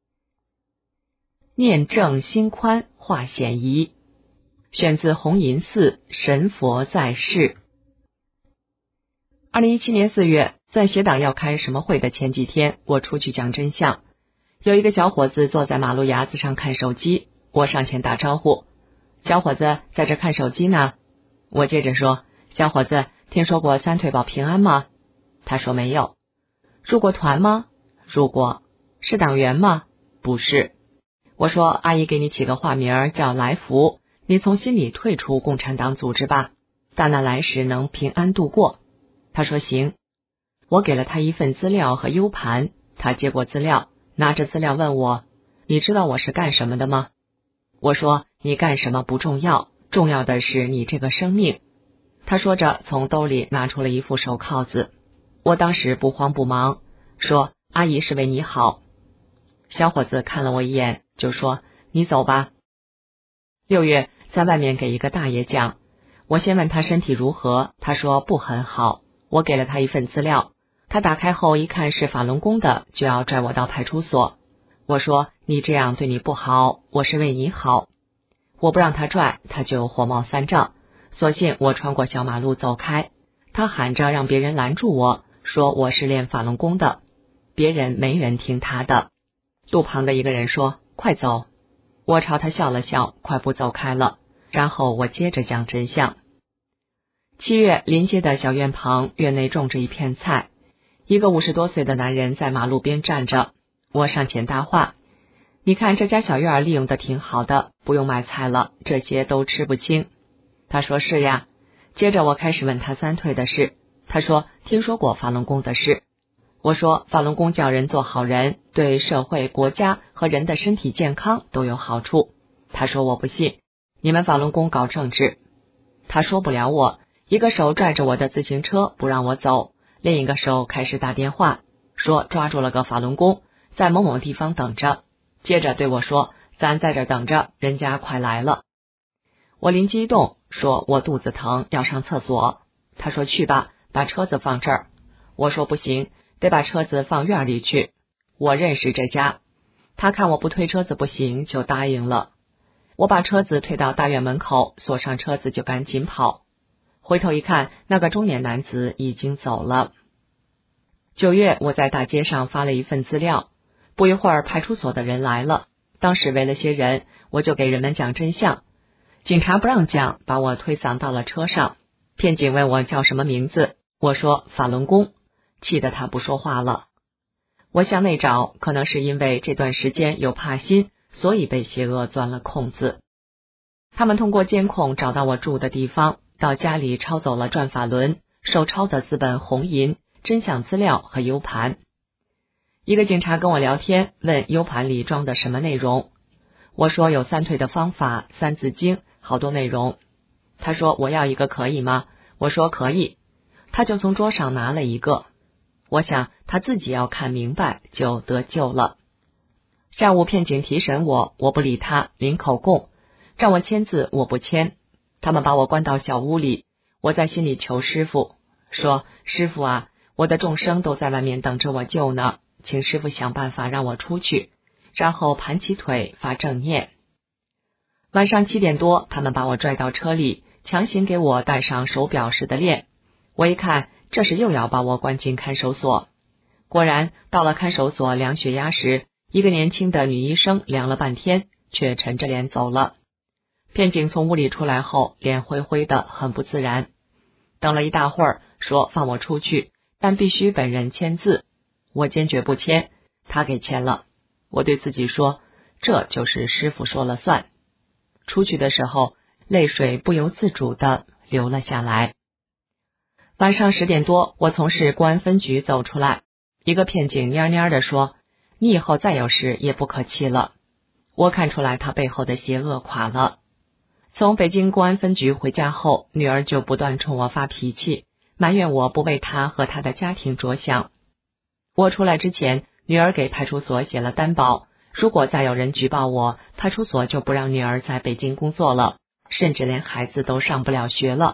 念正心宽化险夷，选自红银寺神佛在世。二零一七年四月，在协党要开什么会的前几天，我出去讲真相，有一个小伙子坐在马路牙子上看手机，我上前打招呼，小伙子在这看手机呢。我接着说，小伙子，听说过三退保平安吗？他说没有。入过团吗？入过。是党员吗？不是。我说，阿姨给你起个化名叫来福，你从心里退出共产党组织吧，大难来时能平安度过。他说行。我给了他一份资料和 U 盘，他接过资料，拿着资料问我，你知道我是干什么的吗？我说，你干什么不重要，重要的是你这个生命。他说着从兜里拿出了一副手铐子，我当时不慌不忙说，阿姨是为你好。小伙子看了我一眼就说，你走吧。六月在外面给一个大爷讲，我先问他身体如何，他说不很好，我给了他一份资料，他打开后一看是法轮功的，就要拽我到派出所。我说，你这样对你不好，我是为你好。我不让他拽，他就火冒三丈，索性我穿过小马路走开，他喊着让别人拦住我，说我是练法轮功的，别人没人听他的。路旁的一个人说，快走。我朝他笑了笑，快步走开了，然后我接着讲真相。七月，临街的小院旁，院内种着一片菜，一个五十多岁的男人在马路边站着，我上前搭话，你看这家小院利用的挺好的，不用买菜了，这些都吃不清。他说是呀。接着我开始问他三退的事，他说听说过法轮功的事。我说，法轮功叫人做好人，对社会、国家和人的身体健康都有好处。他说我不信，你们法轮功搞政治。他说不了我，一个手拽着我的自行车不让我走，另一个手开始打电话，说抓住了个法轮功，在某某地方等着。接着对我说，咱在这等着，人家快来了。我灵机一动，说我肚子疼，要上厕所。他说去吧，把车子放这儿。我说不行，得把车子放院里去，我认识这家。他看我不推车子不行，就答应了。我把车子推到大院门口，锁上车子就赶紧跑。回头一看，那个中年男子已经走了。九月，我在大街上发了一份资料，不一会儿派出所的人来了，当时围了些人，我就给人们讲真相。警察不让讲，把我推搡到了车上。骗警问我叫什么名字，我说法轮功，气得他不说话了。我向内找，可能是因为这段时间有怕心，所以被邪恶钻了空子。他们通过监控找到我住的地方，到家里抄走了转法轮、手抄的四本红银、真相资料和 U 盘。一个警察跟我聊天，问 U 盘里装的什么内容。我说有三退的方法、三字经，好多内容。他说我要一个可以吗？我说可以。他就从桌上拿了一个。我想他自己要看明白就得救了。下午骗警提审我，我不理他，领口供，让我签字我不签。他们把我关到小屋里，我在心里求师傅，说师傅啊，我的众生都在外面等着我救呢，请师傅想办法让我出去。然后盘起腿发正念。晚上七点多，他们把我拽到车里，强行给我戴上手表似的链。我一看，这是又要把我关进看守所。果然，到了看守所量血压时，一个年轻的女医生量了半天，却沉着脸走了。骗警从屋里出来后，脸灰灰的，很不自然。等了一大会儿，说放我出去，但必须本人签字。我坚决不签，他给签了。我对自己说，这就是师傅说了算。出去的时候，泪水不由自主地流了下来。晚上十点多，我从市公安分局走出来，一个骗警蔫蔫地说，你以后再有事也不可气了。我看出来他背后的邪恶垮了。从北京公安分局回家后，女儿就不断冲我发脾气，埋怨我不为她和她的家庭着想。我出来之前，女儿给派出所写了担保，如果再有人举报我，派出所就不让女儿在北京工作了，甚至连孩子都上不了学了，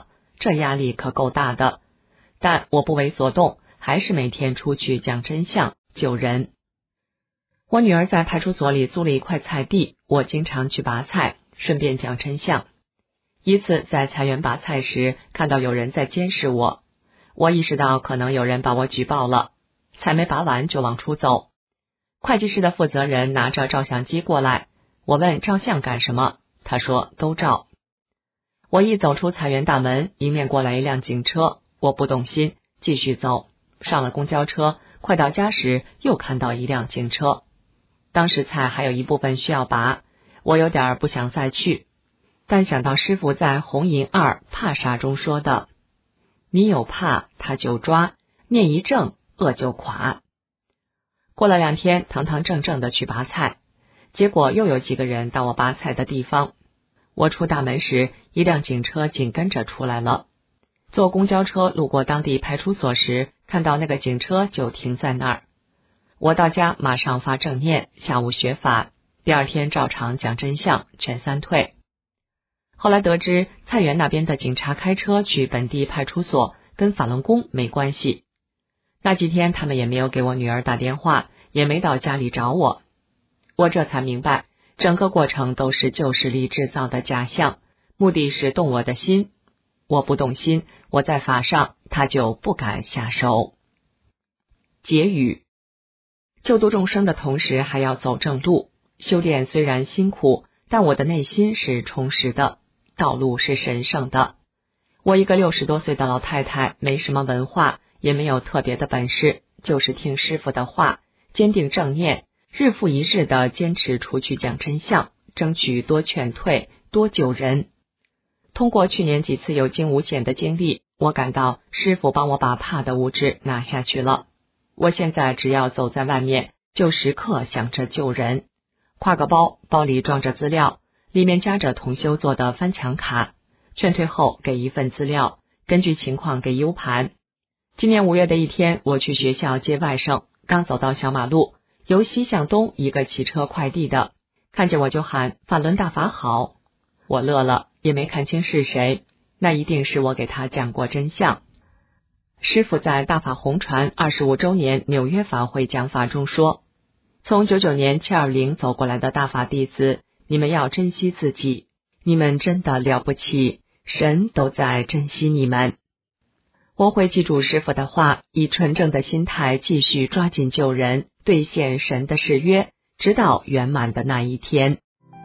这压力可够大的。但我不为所动，还是每天出去讲真相，救人。我女儿在派出所里租了一块菜地，我经常去拔菜，顺便讲真相。一次在菜园拔菜时，看到有人在监视我，我意识到可能有人把我举报了，菜没拔完就往出走。会计室的负责人拿着照相机过来，我问照相干什么，他说都照。我一走出菜园大门，迎面过来一辆警车，我不动心，继续走。上了公交车，快到家时又看到一辆警车。当时菜还有一部分需要拔，我有点不想再去，但想到师父在《红银二怕杀》中说的，你有怕他就抓，念一正恶就垮。过了两天，堂堂正正的去拔菜，结果又有几个人到我拔菜的地方。我出大门时，一辆警车紧跟着出来了。坐公交车路过当地派出所时，看到那个警车就停在那儿。我到家马上发正念，下午学法，第二天照常讲真相，劝三退。后来得知菜园那边的警察开车去本地派出所，跟法轮功没关系。那几天他们也没有给我女儿打电话，也没到家里找我。我这才明白，整个过程都是旧势力制造的假象，目的是动我的心。我不动心，我在法上，他就不敢下手。结语：救度众生的同时还要走正路，修炼虽然辛苦，但我的内心是充实的，道路是神圣的。我一个六十多岁的老太太，没什么文化，也没有特别的本事，就是听师父的话，坚定正念，日复一日的坚持出去讲真相，争取多劝退，多救人。通过去年几次有惊无险的经历，我感到师父帮我把怕的物质拿下去了。我现在只要走在外面，就时刻想着救人。挎个包，包里装着资料，里面夹着同修做的翻墙卡，劝退后给一份资料，根据情况给 U 盘。今年五月的一天，我去学校接外甥，刚走到小马路，由西向东一个骑车快递的，看见我就喊法轮大法好。我乐了，也没看清是谁，那一定是我给他讲过真相。师父在大法红传二十五周年纽约法会讲法中说，从九九年七二零走过来的大法弟子，你们要珍惜自己，你们真的了不起，神都在珍惜你们。我会记住师父的话，以纯正的心态继续抓紧救人，兑现神的誓约，直到圆满的那一天。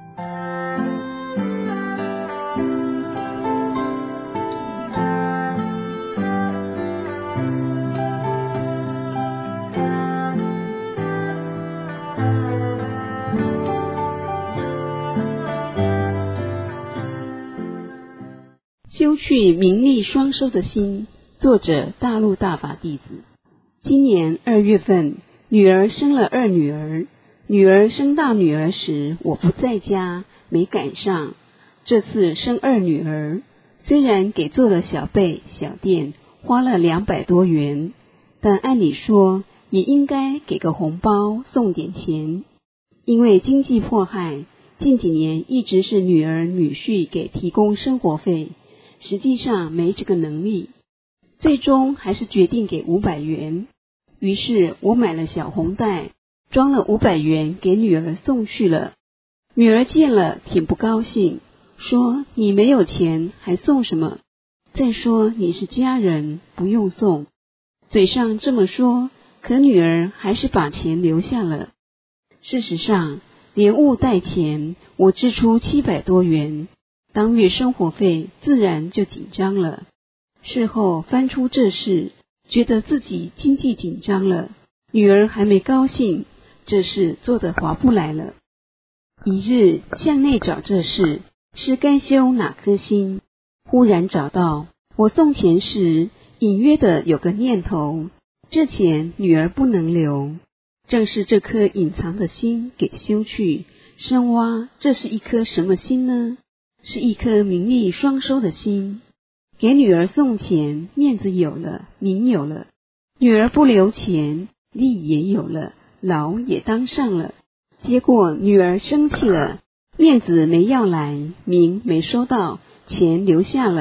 修去名利双收的心，作者大陆大法弟子。今年二月份，女儿生了二女儿。女儿生大女儿时，我不在家，没赶上。这次生二女儿，虽然给做了小被小垫，花了两百多元，但按理说也应该给个红包，送点钱。因为经济迫害，近几年一直是女儿女婿给提供生活费。实际上没这个能力，最终还是决定给五百元。于是我买了小红袋，装了五百元给女儿送去了。女儿见了挺不高兴，说你没有钱还送什么？再说你是家人，不用送。嘴上这么说，可女儿还是把钱留下了。事实上，连物带钱，我支出七百多元。当月生活费自然就紧张了。事后翻出这事，觉得自己经济紧张了，女儿还没高兴，这事做得划不来了。一日向内找这事，是该修哪颗心？忽然找到，我送钱时，隐约的有个念头，这钱女儿不能留，正是这颗隐藏的心给修去。深挖，这是一颗什么心呢？是一颗名利双收的心。给女儿送钱，面子有了，名有了；女儿不留钱，利也有了，劳也当上了。结果女儿生气了，面子没要来，名没收到，钱留下了，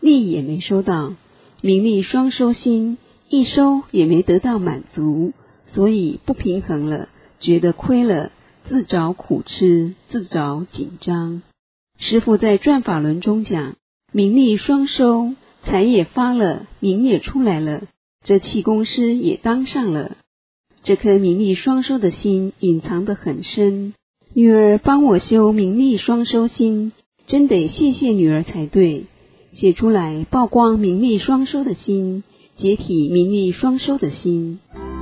利也没收到，名利双收心，一收也没得到满足，所以不平衡了，觉得亏了，自找苦吃，自找紧张。师父在转法轮中讲，名利双收，财也发了，名也出来了，这气功师也当上了。这颗名利双收的心隐藏得很深，女儿帮我修名利双收心，真得谢谢女儿才对。写出来曝光名利双收的心，解体名利双收的心。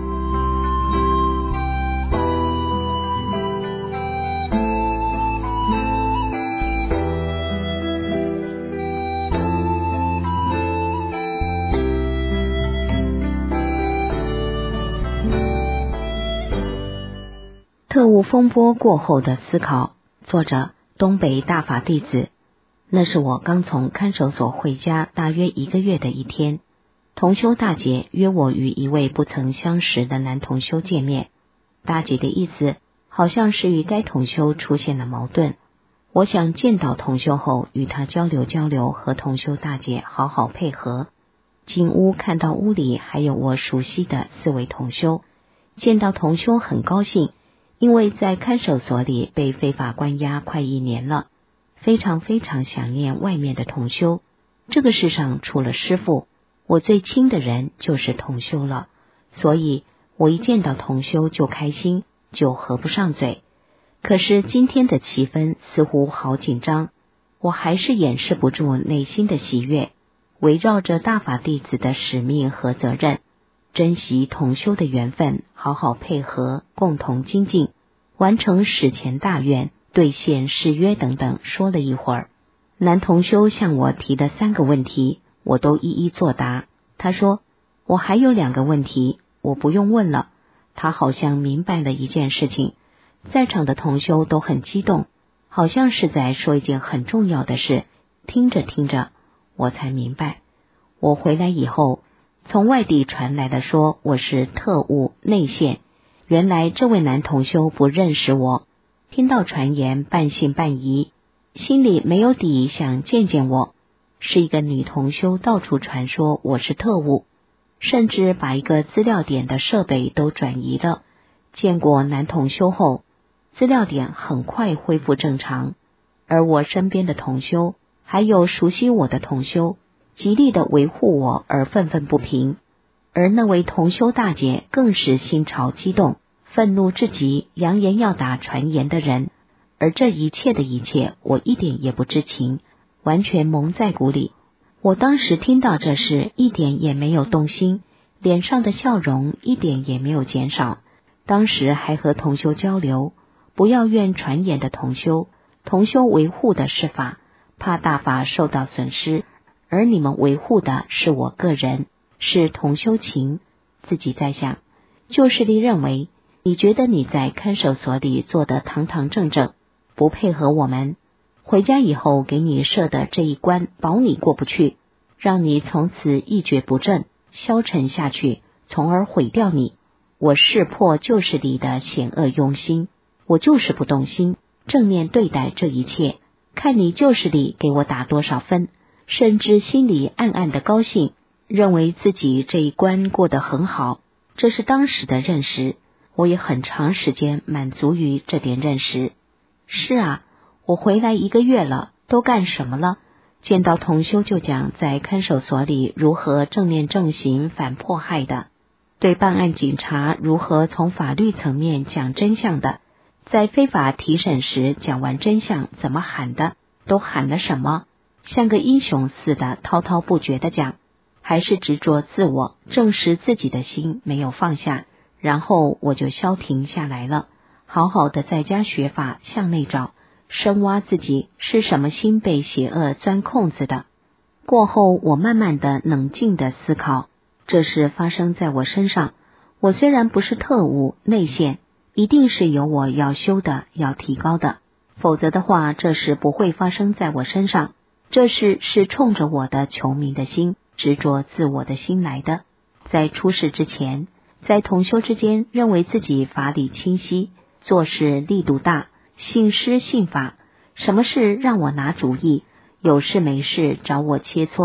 特务风波过后的思考，作者东北大法弟子。那是我刚从看守所回家大约一个月的一天，同修大姐约我与一位不曾相识的男同修见面。大姐的意思好像是与该同修出现了矛盾，我想见到同修后与他交流交流，和同修大姐好好配合。进屋看到屋里还有我熟悉的四位同修，见到同修很高兴，因为在看守所里被非法关押快一年了，非常非常想念外面的同修。这个世上除了师父，我最亲的人就是同修了，所以我一见到同修就开心，就合不上嘴。可是今天的气氛似乎好紧张，我还是掩饰不住内心的喜悦。围绕着大法弟子的使命和责任，珍惜同修的缘分，好好配合，共同精进，完成史前大愿，兑现誓约等等，说了一会儿。男同修向我提的三个问题，我都一一作答。他说，我还有两个问题，我不用问了。他好像明白了一件事情，在场的同修都很激动，好像是在说一件很重要的事。听着听着，我才明白，我回来以后，从外地传来的说我是特务内线，原来这位男同修不认识我，听到传言半信半疑，心里没有底，想见见我。是一个女同修到处传说我是特务，甚至把一个资料点的设备都转移了。见过男同修后，资料点很快恢复正常，而我身边的同修还有熟悉我的同修极力的维护我而愤愤不平，而那位同修大姐更是心潮激动，愤怒至极，扬言要打传言的人。而这一切的一切我一点也不知情，完全蒙在鼓里。我当时听到这事一点也没有动心，脸上的笑容一点也没有减少。当时还和同修交流，不要怨传言的同修，同修维护的是法，怕大法受到损失，而你们维护的是我个人，是同修情。自己在想，旧势力认为你觉得你在看守所里做得堂堂正正，不配合我们，回家以后给你设的这一关保你过不去，让你从此一蹶不振，消沉下去，从而毁掉你。我识破旧势力的险恶用心，我就是不动心，正面对待这一切，看你旧势力给我打多少分，甚至心里暗暗的高兴，认为自己这一关过得很好。这是当时的认识，我也很长时间满足于这点认识。是啊，我回来一个月了，都干什么了？见到同修就讲在看守所里如何正面正行反迫害的，对办案警察如何从法律层面讲真相的，在非法提审时讲完真相怎么喊的，都喊了什么，像个英雄似的滔滔不绝地讲，还是执着自我，证实自己的心没有放下。然后我就消停下来了，好好的在家学法，向内找，深挖自己是什么心被邪恶钻空子的。过后我慢慢的冷静的思考，这事发生在我身上，我虽然不是特务内线，一定是有我要修的，要提高的，否则的话这事不会发生在我身上。这事是冲着我的求名的心，执着自我的心来的。在出事之前，在同修之间认为自己法理清晰，做事力度大，信师信法，什么事让我拿主意，有事没事找我切磋，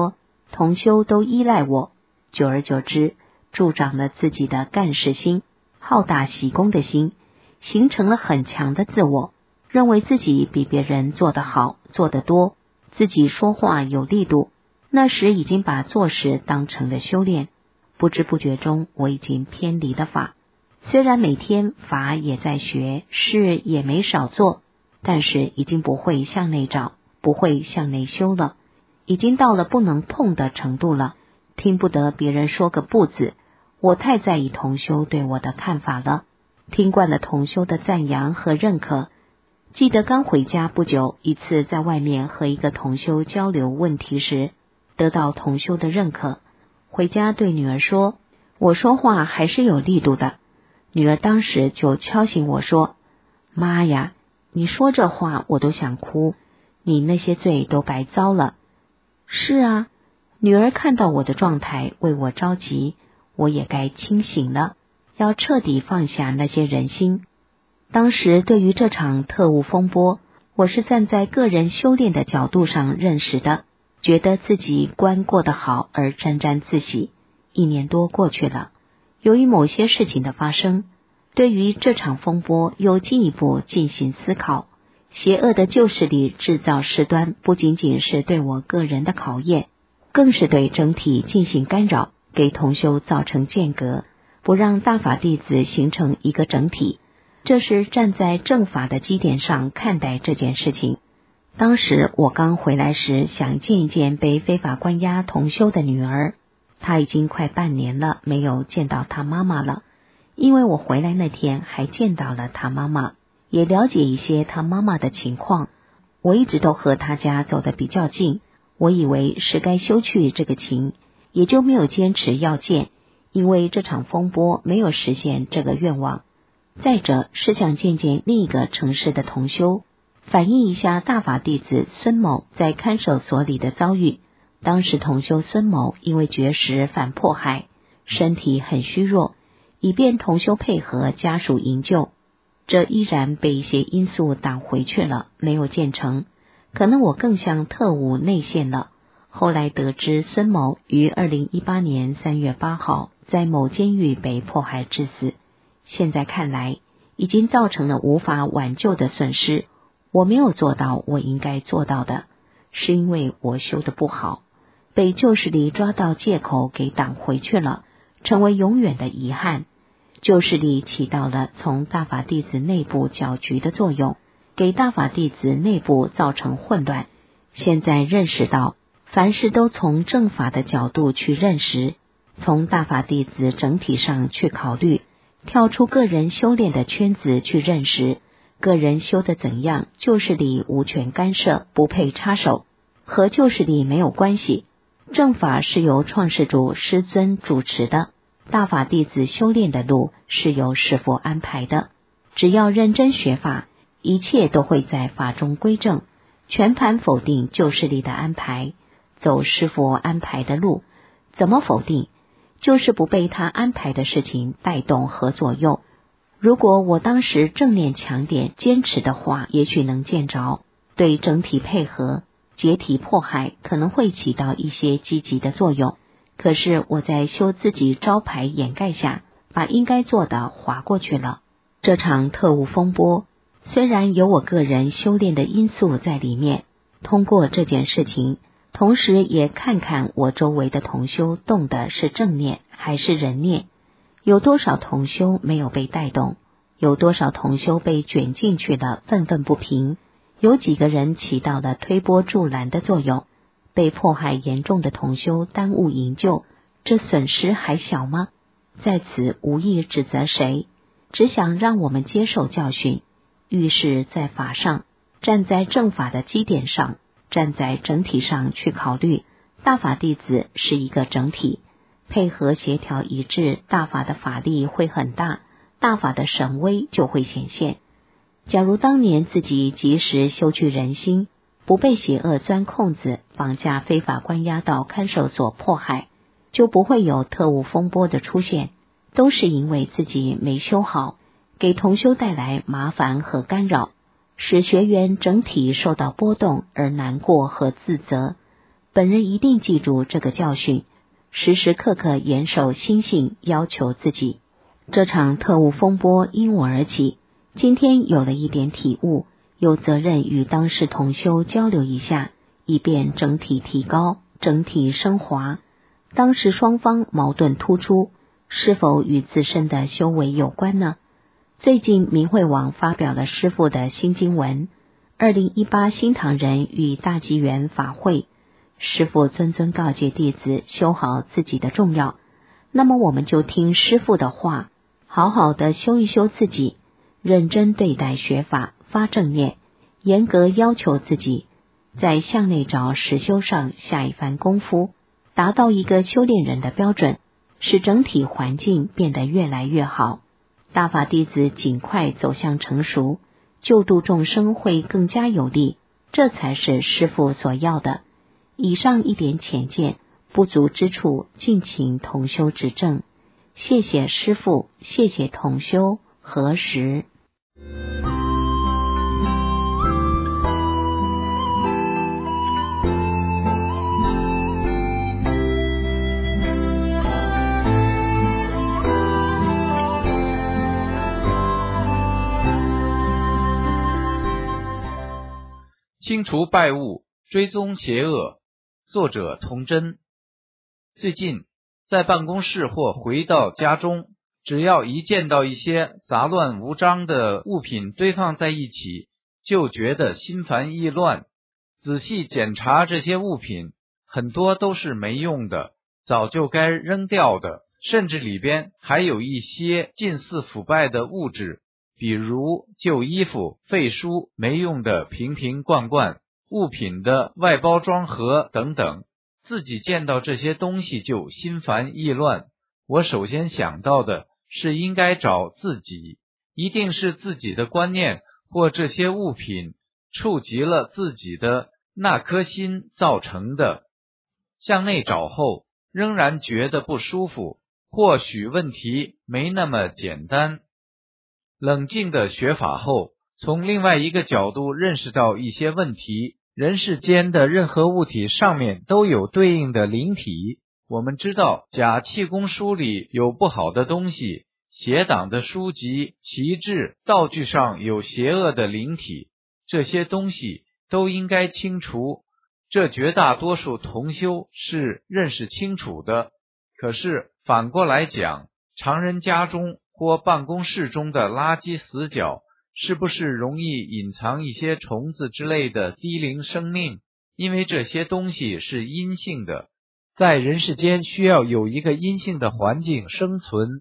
同修都依赖我，久而久之，助长了自己的干事心、好大喜功的心，形成了很强的自我，认为自己比别人做得好、做得多，自己说话有力度。那时已经把做事当成了修炼，不知不觉中我已经偏离了法。虽然每天法也在学，事也没少做，但是已经不会向内找，不会向内修了，已经到了不能碰的程度了，听不得别人说个不字。我太在意同修对我的看法了，听惯了同修的赞扬和认可。记得刚回家不久，一次在外面和一个同修交流问题时，得到同修的认可，回家对女儿说，我说话还是有力度的。女儿当时就敲醒我说，妈呀，你说这话我都想哭，你那些罪都白遭了。是啊，女儿看到我的状态，为我着急，我也该清醒了，要彻底放下那些人心。当时对于这场特务风波，我是站在个人修炼的角度上认识的，觉得自己关过得好而沾沾自喜。一年多过去了，由于某些事情的发生，对于这场风波又进一步进行思考。邪恶的旧势力制造事端，不仅仅是对我个人的考验，更是对整体进行干扰，给同修造成间隔，不让大法弟子形成一个整体。这是站在正法的基点上看待这件事情。当时我刚回来时，想见一见被非法关押同修的女儿，她已经快半年了没有见到她妈妈了。因为我回来那天还见到了她妈妈，也了解一些她妈妈的情况。我一直都和她家走得比较近，我以为是该休去这个情，也就没有坚持要见，因为这场风波没有实现这个愿望。再者是想见见另一个城市的同修，反映一下大法弟子孙某在看守所里的遭遇。当时同修孙某因为绝食反迫害，身体很虚弱，以便同修配合家属营救，这依然被一些因素挡回去了，没有建成。可能我更像特务内线了。后来得知孙某于二零一八年三月八号在某监狱被迫害致死，现在看来已经造成了无法挽救的损失。我没有做到我应该做到的，是因为我修得不好，被旧势力抓到借口给挡回去了，成为永远的遗憾。旧势力起到了从大法弟子内部搅局的作用，给大法弟子内部造成混乱。现在认识到，凡事都从正法的角度去认识，从大法弟子整体上去考虑，跳出个人修炼的圈子去认识，个人修得怎样，旧势力无权干涉，不配插手，和旧势力没有关系。正法是由创世主师尊主持的，大法弟子修炼的路是由师父安排的，只要认真学法，一切都会在法中归正，全盘否定旧势力的安排，走师父安排的路。怎么否定？就是不被他安排的事情带动和左右。如果我当时正念强点坚持的话，也许能见着，对整体配合解体迫害可能会起到一些积极的作用。可是我在修自己招牌掩盖下，把应该做的划过去了。这场特务风波虽然有我个人修炼的因素在里面，通过这件事情，同时也看看我周围的同修动的是正念还是人念，有多少同修没有被带动，有多少同修被卷进去了愤愤不平，有几个人起到了推波助澜的作用。被迫害严重的同修耽误营救，这损失还小吗？在此无意指责谁，只想让我们接受教训，遇事在法上，站在正法的基点上，站在整体上去考虑。大法弟子是一个整体，配合协调一致，大法的法力会很大，大法的神威就会显现。假如当年自己及时修去人心，不被邪恶钻空子绑架非法关押到看守所迫害，就不会有特务风波的出现。都是因为自己没修好，给同修带来麻烦和干扰，使学员整体受到波动而难过和自责。 本人一定记住这个教训，时时刻刻严守心性，要求自己。这场特务风波因我而起，今天有了一点体悟，有责任与当事同修交流一下，以便整体提高，整体升华。当时双方矛盾突出，是否与自身的修为有关呢？最近明慧网发表了师父的新经文，二零一八新唐人与大吉缘法会，师父谆谆告诫弟子修好自己的重要。那么我们就听师父的话，好好的修一修自己，认真对待学法，发正念，严格要求自己，在向内找实修上下一番功夫，达到一个修炼人的标准，使整体环境变得越来越好。大法弟子尽快走向成熟，救度众生会更加有力，这才是师父所要的。以上一点浅见，不足之处敬请同修指正。谢谢师父，谢谢同修，何时？ 清除败物，追踪邪恶。作者童真。最近在办公室或回到家中，只要一见到一些杂乱无章的物品堆放在一起，就觉得心烦意乱。仔细检查这些物品，很多都是没用的，早就该扔掉的，甚至里边还有一些近似腐败的物质，比如旧衣服、废书、没用的瓶瓶罐罐、物品的外包装盒等等。自己见到这些东西就心烦意乱，我首先想到的是应该找自己，一定是自己的观念或这些物品触及了自己的那颗心造成的。向内找后，仍然觉得不舒服，或许问题没那么简单。冷静的学法后，从另外一个角度认识到一些问题。人世间的任何物体上面都有对应的灵体，我们知道假气功书里有不好的东西，邪党的书籍、旗帜、道具上有邪恶的灵体，这些东西都应该清除，这绝大多数同修是认识清楚的。可是反过来讲，常人家中或办公室中的垃圾死角，是不是容易隐藏一些虫子之类的低灵生命？因为这些东西是阴性的，在人世间需要有一个阴性的环境生存。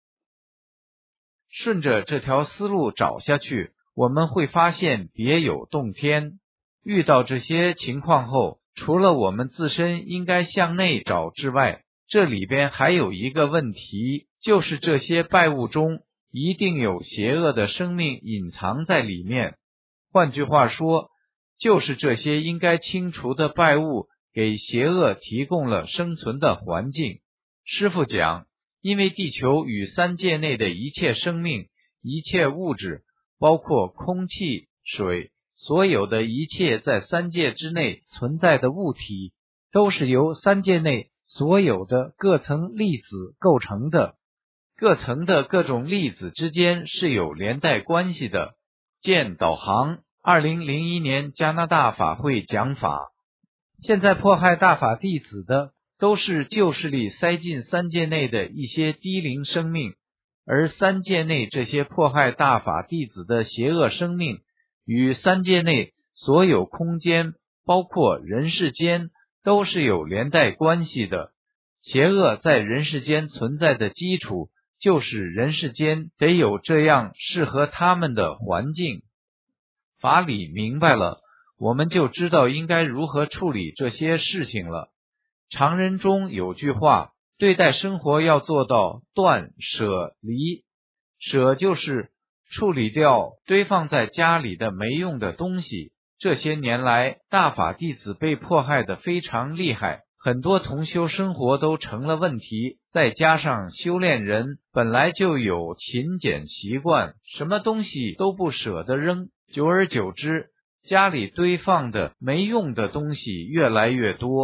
顺着这条思路找下去，我们会发现别有洞天。遇到这些情况后，除了我们自身应该向内找之外，这里边还有一个问题，就是这些败物中一定有邪恶的生命隐藏在里面。换句话说，就是这些应该清除的败物给邪恶提供了生存的环境。师父讲，因为地球与三界内的一切生命、一切物质，包括空气、水，所有的一切在三界之内存在的物体，都是由三界内所有的各层粒子构成的。各层的各种粒子之间是有连带关系的。见导航二零零一年加拿大法会讲法。现在迫害大法弟子的都是旧势力塞进三界内的一些低灵生命，而三界内这些迫害大法弟子的邪恶生命与三界内所有空间，包括人世间，都是有连带关系的。邪恶在人世间存在的基础，就是人世间得有这样适合他们的环境。法理明白了，我们就知道应该如何处理这些事情了。常人中有句话，对待生活要做到断舍离。舍就是处理掉堆放在家里的没用的东西。这些年来，大法弟子被迫害得非常厉害，很多同修生活都成了问题，再加上修炼人本来就有勤俭习惯，什么东西都不舍得扔，久而久之，家里堆放的没用的东西越来越多，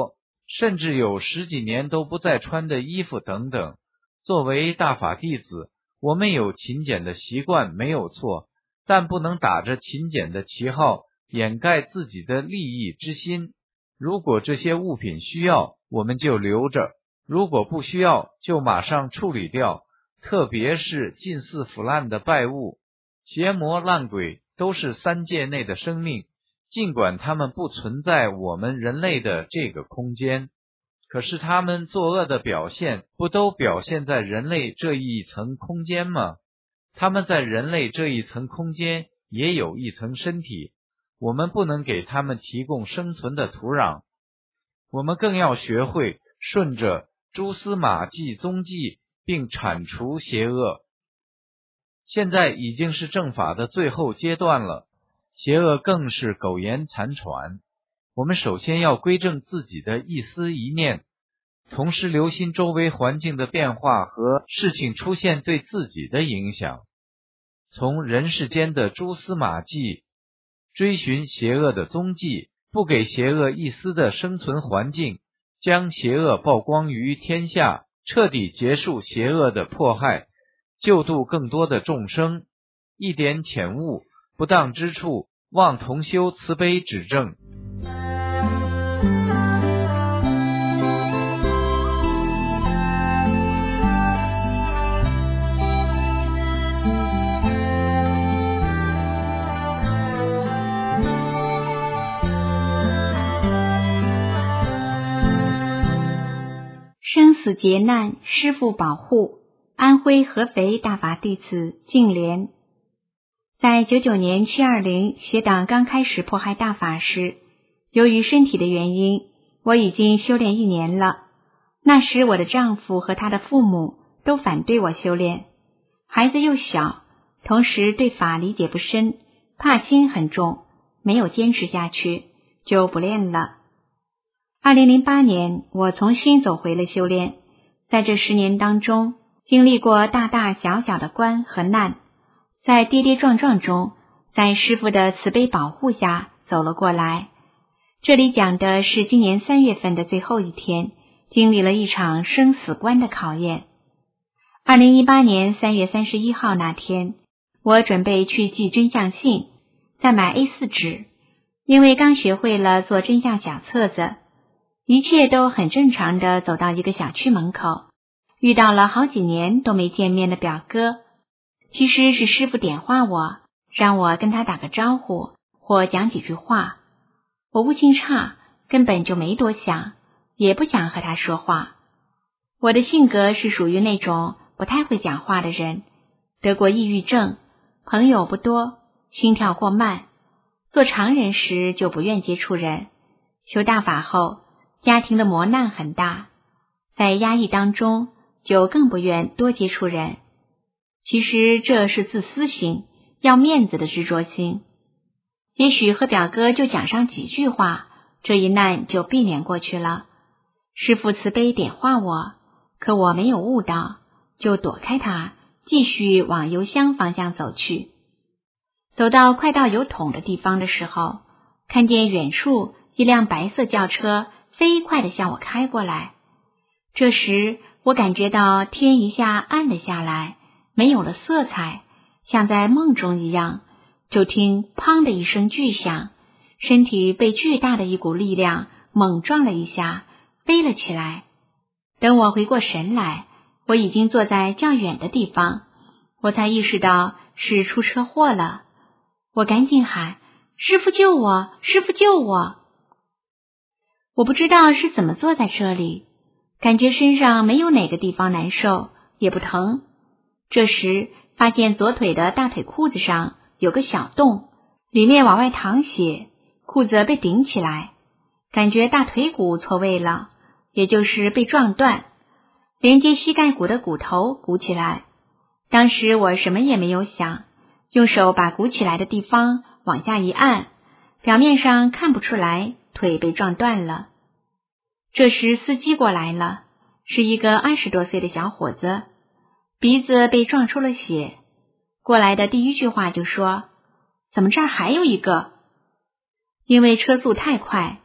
甚至有十几年都不再穿的衣服等等。作为大法弟子，我们有勤俭的习惯没有错，但不能打着勤俭的旗号掩盖自己的利益之心。如果这些物品需要，我们就留着；如果不需要，就马上处理掉。特别是近似腐烂的败物，邪魔烂鬼都是三界内的生命，尽管他们不存在我们人类的这个空间，可是他们作恶的表现不都表现在人类这一层空间吗？他们在人类这一层空间也有一层身体，我们不能给他们提供生存的土壤。我们更要学会顺着蛛丝马迹踪迹，并铲除邪恶。现在已经是正法的最后阶段了，邪恶更是苟延残喘。我们首先要归正自己的一思一念，同时留心周围环境的变化和事情出现对自己的影响，从人世间的蛛丝马迹追寻邪恶的踪迹，不给邪恶一丝的生存环境，将邪恶曝光于天下，彻底结束邪恶的迫害，救度更多的众生。一点浅悟，不当之处，望同修慈悲指正。 生死劫难，师父保护。安徽合肥大法弟子净莲。在九九年七二零邪党刚开始迫害大法时，由于身体的原因，我已经修炼一年了。那时我的丈夫和他的父母都反对我修炼，孩子又小，同时对法理解不深，怕轻很重，没有坚持下去，就不练了。二零零八年，我重新走回了修炼，在这十年当中，经历过大大小小的关和难，在跌跌撞撞中，在师父的慈悲保护下走了过来。这里讲的是今年三月份的最后一天，经历了一场生死关的考验。二零一八年三月三十一号那天，我准备去寄真相信，再买 A 四 纸，因为刚学会了做真相小册子，一切都很正常的走到一个小区门口，遇到了好几年都没见面的表哥。其实是师父点化我，让我跟他打个招呼或讲几句话。我悟性差，根本就没多想，也不想和他说话。我的性格是属于那种不太会讲话的人，得过抑郁症，朋友不多，心跳过慢，做常人时就不愿接触人。修大法后，家庭的磨难很大，在压抑当中就更不愿多接触人。其实这是自私心，要面子的执着心。也许和表哥就讲上几句话，这一难就避免过去了。师父慈悲点化我，可我没有悟到，就躲开他，继续往油箱方向走去。走到快到有桶的地方的时候，看见远处一辆白色轿车飞快地向我开过来。这时我感觉到天一下暗了下来，没有了色彩，像在梦中一样。就听砰的一声巨响，身体被巨大的一股力量猛撞了一下，飞了起来。等我回过神来，我已经坐在较远的地方，我才意识到是出车祸了。我赶紧喊：师父救我，师父救我！我不知道是怎么坐在这里，感觉身上没有哪个地方难受，也不疼。这时发现左腿的大腿裤子上有个小洞，里面往外淌血，裤子被顶起来，感觉大腿骨错位了，也就是被撞断，连接膝盖骨的骨头鼓起来。当时我什么也没有想，用手把鼓起来的地方往下一按，表面上看不出来腿被撞断了。这时司机过来了，是一个二十多岁的小伙子，鼻子被撞出了血。过来的第一句话就说：怎么这儿还有一个？因为车速太快，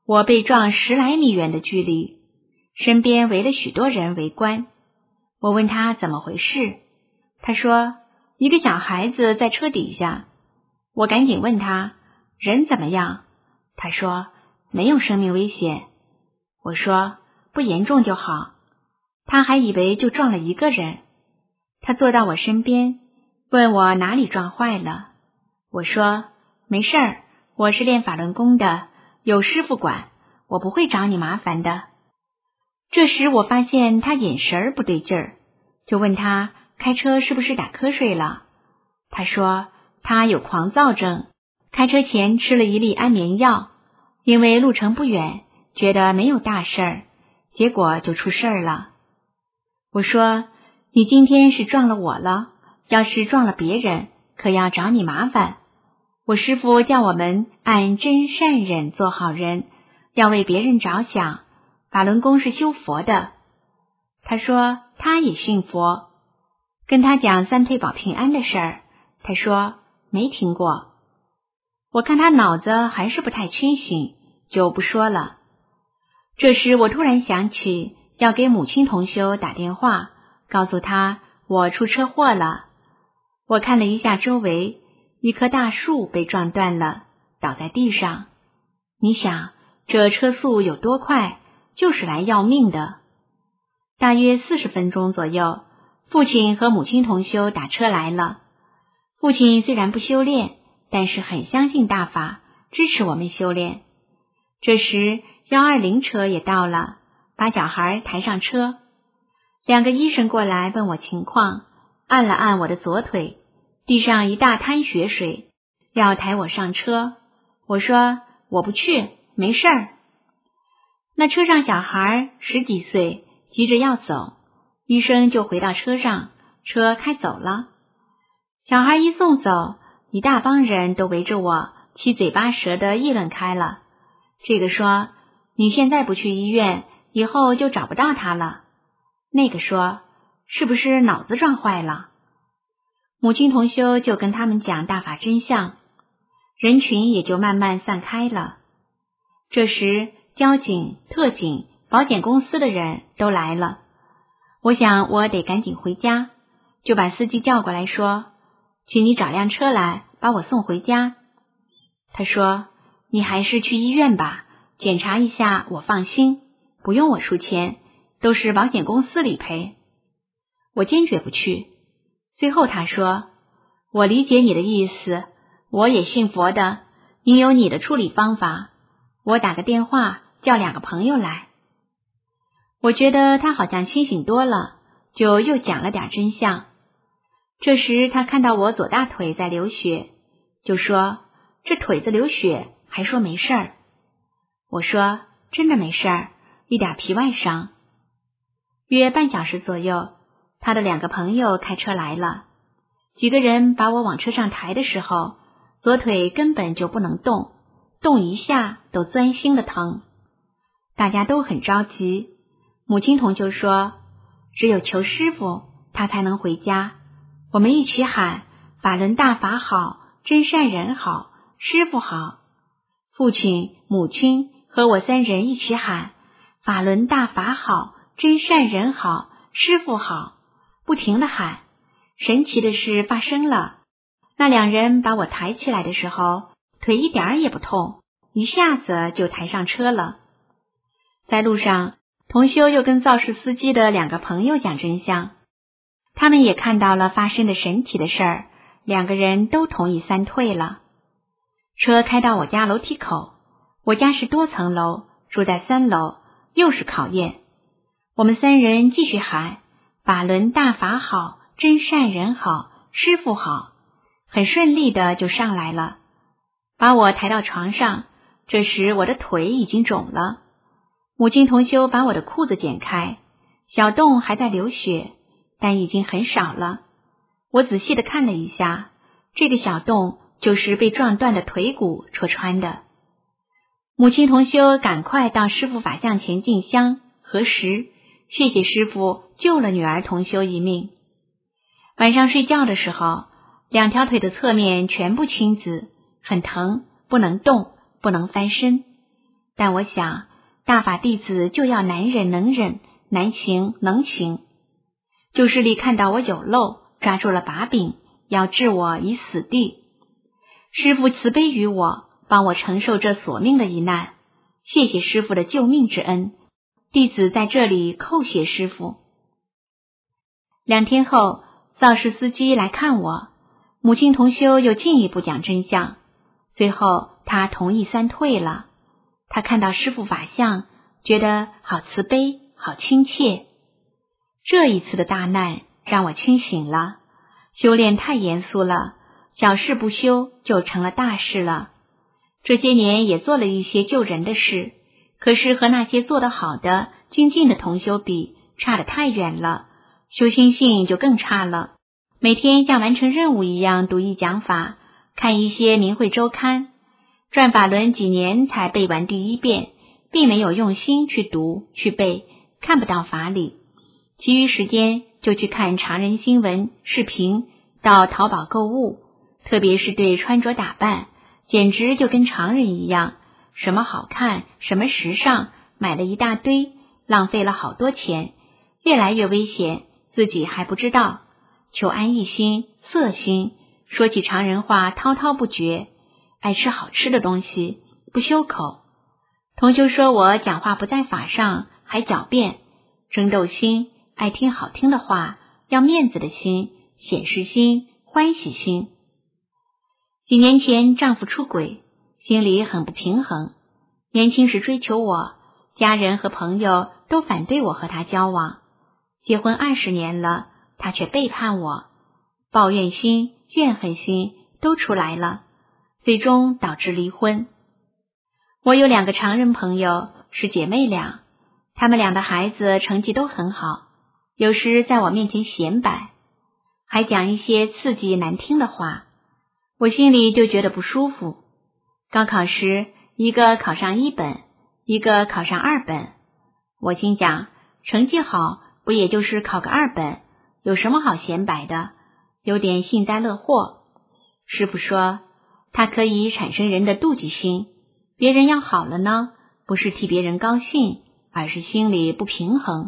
我被撞十来米远的距离，身边围了许多人围观。我问他怎么回事，他说一个小孩子在车底下。我赶紧问他人怎么样，他说没有生命危险。我说不严重就好。他还以为就撞了一个人。他坐到我身边，问我哪里撞坏了。我说没事儿，我是练法轮功的，有师傅管，我不会找你麻烦的。这时我发现他眼神不对劲儿，就问他开车是不是打瞌睡了。他说他有狂躁症，开车前吃了一粒安眠药，因为路程不远，觉得没有大事儿，结果就出事儿了。我说你今天是撞了我了，要是撞了别人，可要找你麻烦。我师父叫我们按真善忍做好人，要为别人着想，法轮功是修佛的。他说他也信佛，跟他讲三退保平安的事儿，他说没听过。我看他脑子还是不太清醒，就不说了。这时我突然想起要给母亲同修打电话，告诉他我出车祸了。我看了一下周围，一棵大树被撞断了，倒在地上。你想这车速有多快，就是来要命的。大约四十分钟左右，父亲和母亲同修打车来了。父亲虽然不修炼，但是很相信大法，支持我们修炼。这时一二零车也到了，把小孩抬上车。两个医生过来问我情况，按了按我的左腿，地上一大滩血水，要抬我上车。我说我不去，没事儿。那车上小孩十几岁，急着要走，医生就回到车上，车开走了。小孩一送走，一大帮人都围着我，七嘴八舌的议论开了。这个说你现在不去医院，以后就找不到他了。那个说是不是脑子撞坏了。母亲同修就跟他们讲大法真相，人群也就慢慢散开了。这时交警、特警、保险公司的人都来了。我想我得赶紧回家，就把司机叫过来说，请你找辆车来把我送回家。他说你还是去医院吧，检查一下我放心，不用我出钱，都是保险公司理赔。我坚决不去。最后他说，我理解你的意思，我也信佛的，你有你的处理方法，我打个电话叫两个朋友来。我觉得他好像清醒多了，就又讲了点真相。这时他看到我左大腿在流血，就说这腿子流血，还说没事儿。我说真的没事儿，一点皮外伤。约半小时左右，他的两个朋友开车来了，几个人把我往车上抬的时候，左腿根本就不能动，动一下都钻心的疼。大家都很着急。母亲同修说，只有求师傅，他才能回家。我们一起喊法轮大法好，真善人好，师傅好。父亲、母亲和我三人一起喊法轮大法好，真善人好，师傅好，不停地喊。神奇的事发生了，那两人把我抬起来的时候，腿一点也不痛，一下子就抬上车了。在路上，同修又跟肇事司机的两个朋友讲真相，他们也看到了发生的神奇的事儿，两个人都同意三退了。车开到我家楼梯口，我家是多层楼，住在三楼，又是考验。我们三人继续喊法轮大法好，真善人好，师傅好，很顺利的就上来了，把我抬到床上。这时我的腿已经肿了，母亲同修把我的裤子剪开，小洞还在流血，但已经很少了。我仔细的看了一下，这个小洞就是被撞断的腿骨戳穿的。母亲同修赶快到师父法像前进香合十，谢谢师父救了女儿同修一命。晚上睡觉的时候，两条腿的侧面全部青紫，很疼，不能动，不能翻身。 但我想，大法弟子就要难忍能忍，难行能行。旧势力看到我有漏，抓住了把柄，要置我于死地。师父慈悲于我，帮我承受这索命的一难，谢谢师父的救命之恩，弟子在这里叩谢师父。两天后，造事司机来看我，母亲同修又进一步讲真相，最后他同意三退了。他看到师父法相，觉得好慈悲，好亲切。这一次的大难让我清醒了，修炼太严肃了，小事不修就成了大事了。这些年也做了一些救人的事，可是和那些做得好的精进的同修比，差得太远了，修心性就更差了。每天像完成任务一样读一讲法，看一些明慧周刊，转法轮几年才背完第一遍，并没有用心去读去背，看不到法理。其余时间就去看常人新闻视频，到淘宝购物，特别是对穿着打扮，简直就跟常人一样，什么好看什么时尚，买了一大堆，浪费了好多钱，越来越危险，自己还不知道。求安逸心色心，说起常人话滔滔不绝，爱吃好吃的东西，不修口。同修说我讲话不在法上，还狡辩，争斗心，爱听好听的话，要面子的心，显示心，欢喜心。几年前丈夫出轨，心里很不平衡。年轻时追求我，家人和朋友都反对我和他交往。结婚二十年了，他却背叛我，抱怨心、怨恨心都出来了，最终导致离婚。我有两个常人朋友，是姐妹俩，她们俩的孩子成绩都很好，有时在我面前显摆，还讲一些刺激难听的话，我心里就觉得不舒服。高考时，一个考上一本，一个考上二本，我心想，成绩好不也就是考个二本，有什么好显摆的，有点幸灾乐祸。师父说，它可以产生人的妒忌心，别人要好了呢，不是替别人高兴，而是心里不平衡。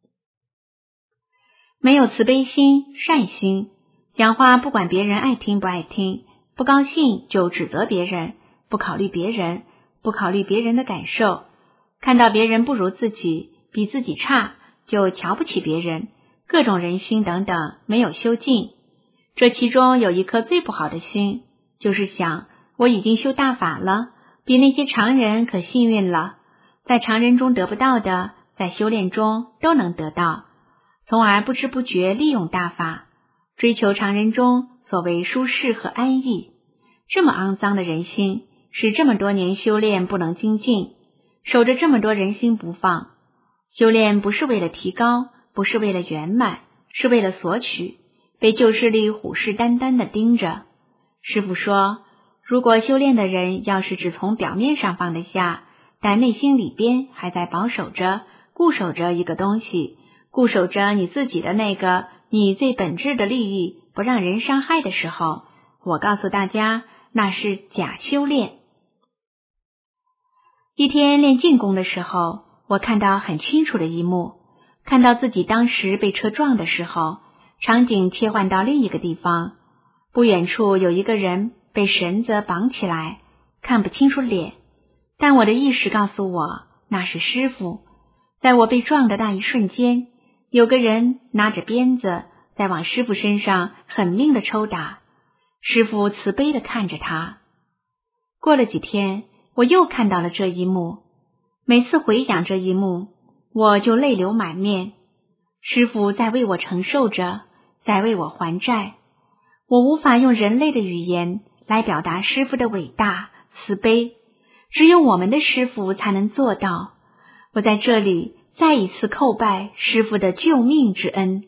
没有慈悲心、善心，讲话不管别人爱听不爱听，不高兴就指责别人，不考虑别人，不考虑别人的感受，看到别人不如自己，比自己差，就瞧不起别人，各种人心等等，没有修尽。这其中有一颗最不好的心，就是想我已经修大法了，比那些常人可幸运了，在常人中得不到的，在修炼中都能得到，从而不知不觉利用大法，追求常人中所谓舒适和安逸。这么肮脏的人心，使这么多年修炼不能精进，守着这么多人心不放。修炼不是为了提高，不是为了圆满，是为了索取，被旧势力虎视眈眈地盯着。师父说，如果修炼的人要是只从表面上放得下，但内心里边还在保守着、固守着一个东西，固守着你自己的那个你最本质的利益，不让人伤害的时候，我告诉大家，那是假修炼。一天练静功的时候，我看到很清楚的一幕，看到自己当时被车撞的时候，场景切换到另一个地方，不远处有一个人被绳子绑起来，看不清楚脸，但我的意识告诉我，那是师父。在我被撞的那一瞬间，有个人拿着鞭子在往师父身上狠命的抽打，师父慈悲地看着他。过了几天，我又看到了这一幕，每次回想这一幕，我就泪流满面。师父在为我承受着，在为我还债，我无法用人类的语言来表达师父的伟大慈悲，只有我们的师父才能做到。我在这里再一次叩拜师父的救命之恩。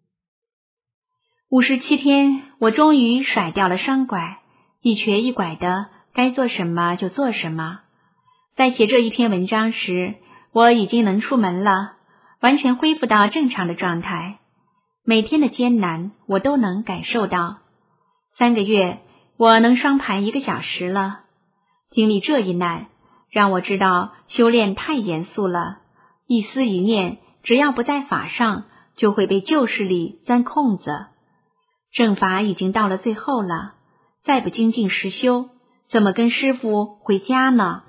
五十七天，我终于甩掉了双拐，一瘸一拐的，该做什么就做什么。在写这一篇文章时，我已经能出门了，完全恢复到正常的状态。每天的艰难我都能感受到。三个月，我能双盘一个小时了。经历这一难， 让我知道修炼太严肃了，一思一念，只要不在法上，就会被旧势力钻空子。正法已经到了最后了，再不精进实修，怎么跟师父回家呢？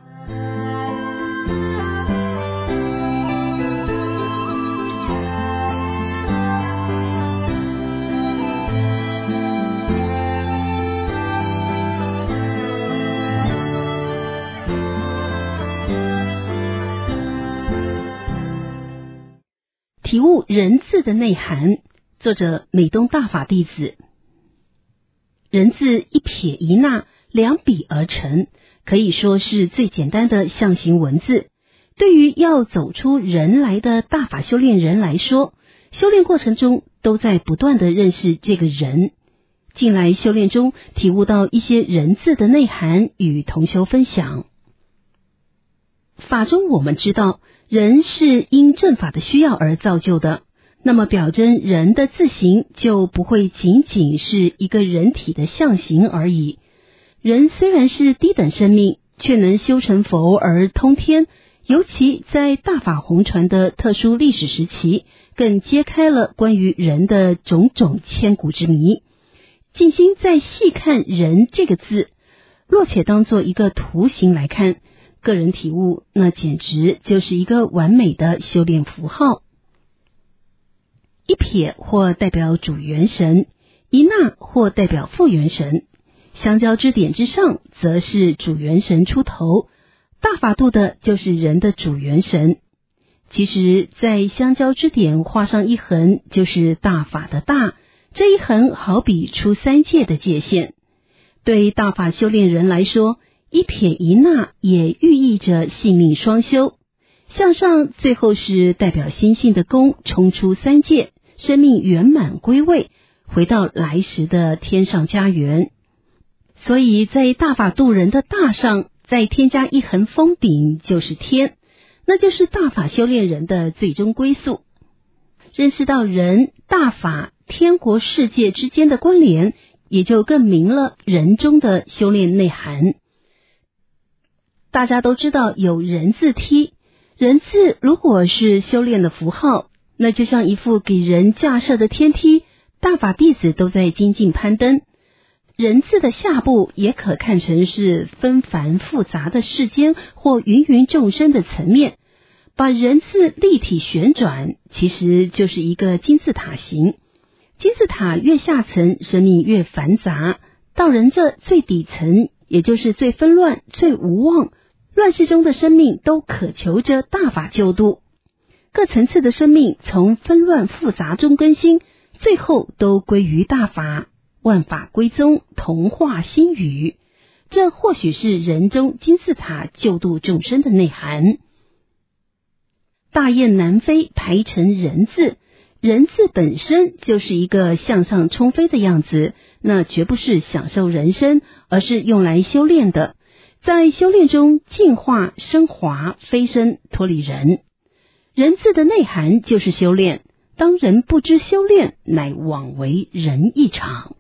体悟人字的内涵，作者美东大法弟子。人字一撇一捺两笔而成，可以说是最简单的象形文字。对于要走出人来的大法修炼人来说，修炼过程中都在不断的认识这个人。近来修炼中体悟到一些人字的内涵，与同修分享。法中我们知道，人是因正法的需要而造就的，那么表征人的字形就不会仅仅是一个人体的象形而已。人虽然是低等生命，却能修成佛而通天，尤其在大法弘传的特殊历史时期，更揭开了关于人的种种千古之谜。静心再细看人这个字，若且当作一个图形来看，个人体悟，那简直就是一个完美的修炼符号。一撇或代表主元神，一捺或代表副元神，相交之点之上则是主元神出头，大法度的就是人的主元神。其实在相交之点画上一横，就是大法的大，这一横好比出三界的界限。对大法修炼人来说，一撇一捺也寓意着性命双修，向上最后是代表心性的功冲出三界，生命圆满归位，回到来时的天上家园。所以在大法度人的大上再添加一横封顶，就是天，那就是大法修炼人的最终归宿。认识到人、大法、天国世界之间的关联，也就更明了人中的修炼内涵。大家都知道有人字梯，人字如果是修炼的符号，那就像一副给人架设的天梯，大法弟子都在精进攀登。人字的下部也可看成是纷繁复杂的世间或芸芸众生的层面，把人字立体旋转，其实就是一个金字塔形。金字塔越下层，生命越繁杂，到人这最底层，也就是最纷乱、最无望，乱世中的生命都渴求着大法救度。各层次的生命从纷乱复杂中更新，最后都归于大法，万法归宗，同化心语。这或许是人中金字塔救度众生的内涵。大雁南飞排成人字，人字本身就是一个向上冲飞的样子，那绝不是享受人生，而是用来修炼的。在修炼中进化升华，飞升脱离人。人字的内涵就是修炼，当人不知修炼，乃枉为人一场。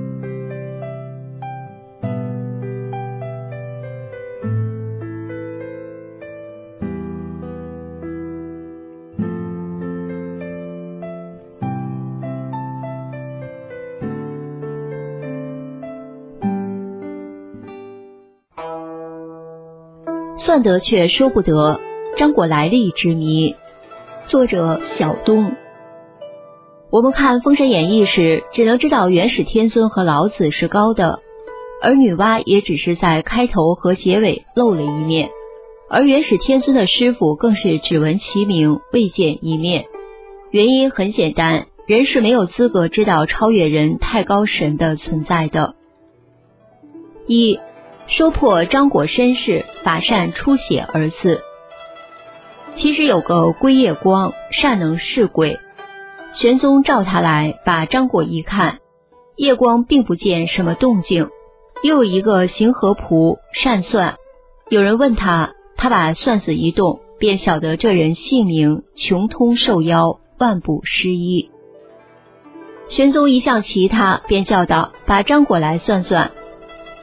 算得却说不得，张果来历之谜。作者小东。我们看《封神演义》时，只能知道元始天尊和老子是高的，而女娲也只是在开头和结尾露了一面，而元始天尊的师傅更是只闻其名，未见一面。原因很简单，人是没有资格知道超越人太高神的存在的。一，说破张果身世，法善出血而自。其实有个归夜光，善能视鬼。玄宗召他来，把张果一看，夜光并不见什么动静。又有一个行河仆善算，有人问他，他把算子一动，便晓得这人姓名，穷通受妖，万不失医。玄宗一向其他，便叫道，把张果来算算。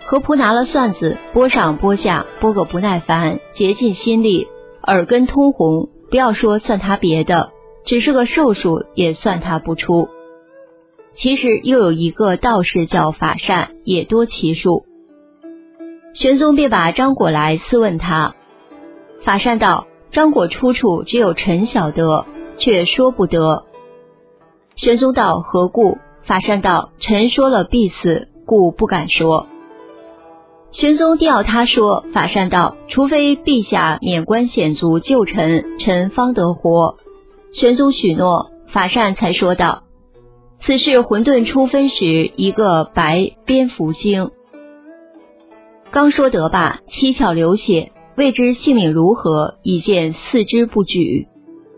何仆拿了算子，拨上拨下，拨个不耐烦，竭尽心力，耳根通红，不要说算他别的，只是个寿数也算他不出。其实又有一个道士叫法善，也多奇术。玄宗便把张果来私问他。法善道：张果出处只有臣晓得，却说不得。玄宗道：何故？法善道：臣说了必死，故不敢说。玄宗定要他说，法善道：除非陛下免官显族救臣，臣方得活。玄宗许诺，法善才说道：此事混沌初分时，一个白蝙蝠星。刚说得罢，七窍流血，未知性命如何，已见四肢不举。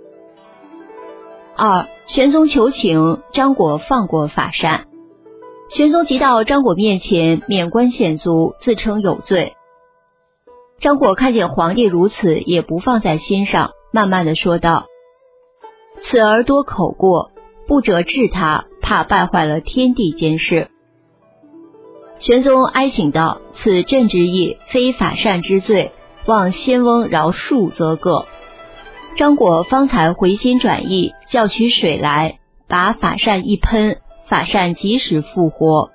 二，玄宗求情，张果放过法善。玄宗即到张果面前，免官显族，自称有罪。张果看见皇帝如此，也不放在心上，慢慢的说道：此儿多口过，不折治他，怕败坏了天地间事。玄宗哀请道：此朕之意，非法善之罪，望先翁饶恕则个。张果方才回心转意，叫取水来，把法善一喷，法善即时复活。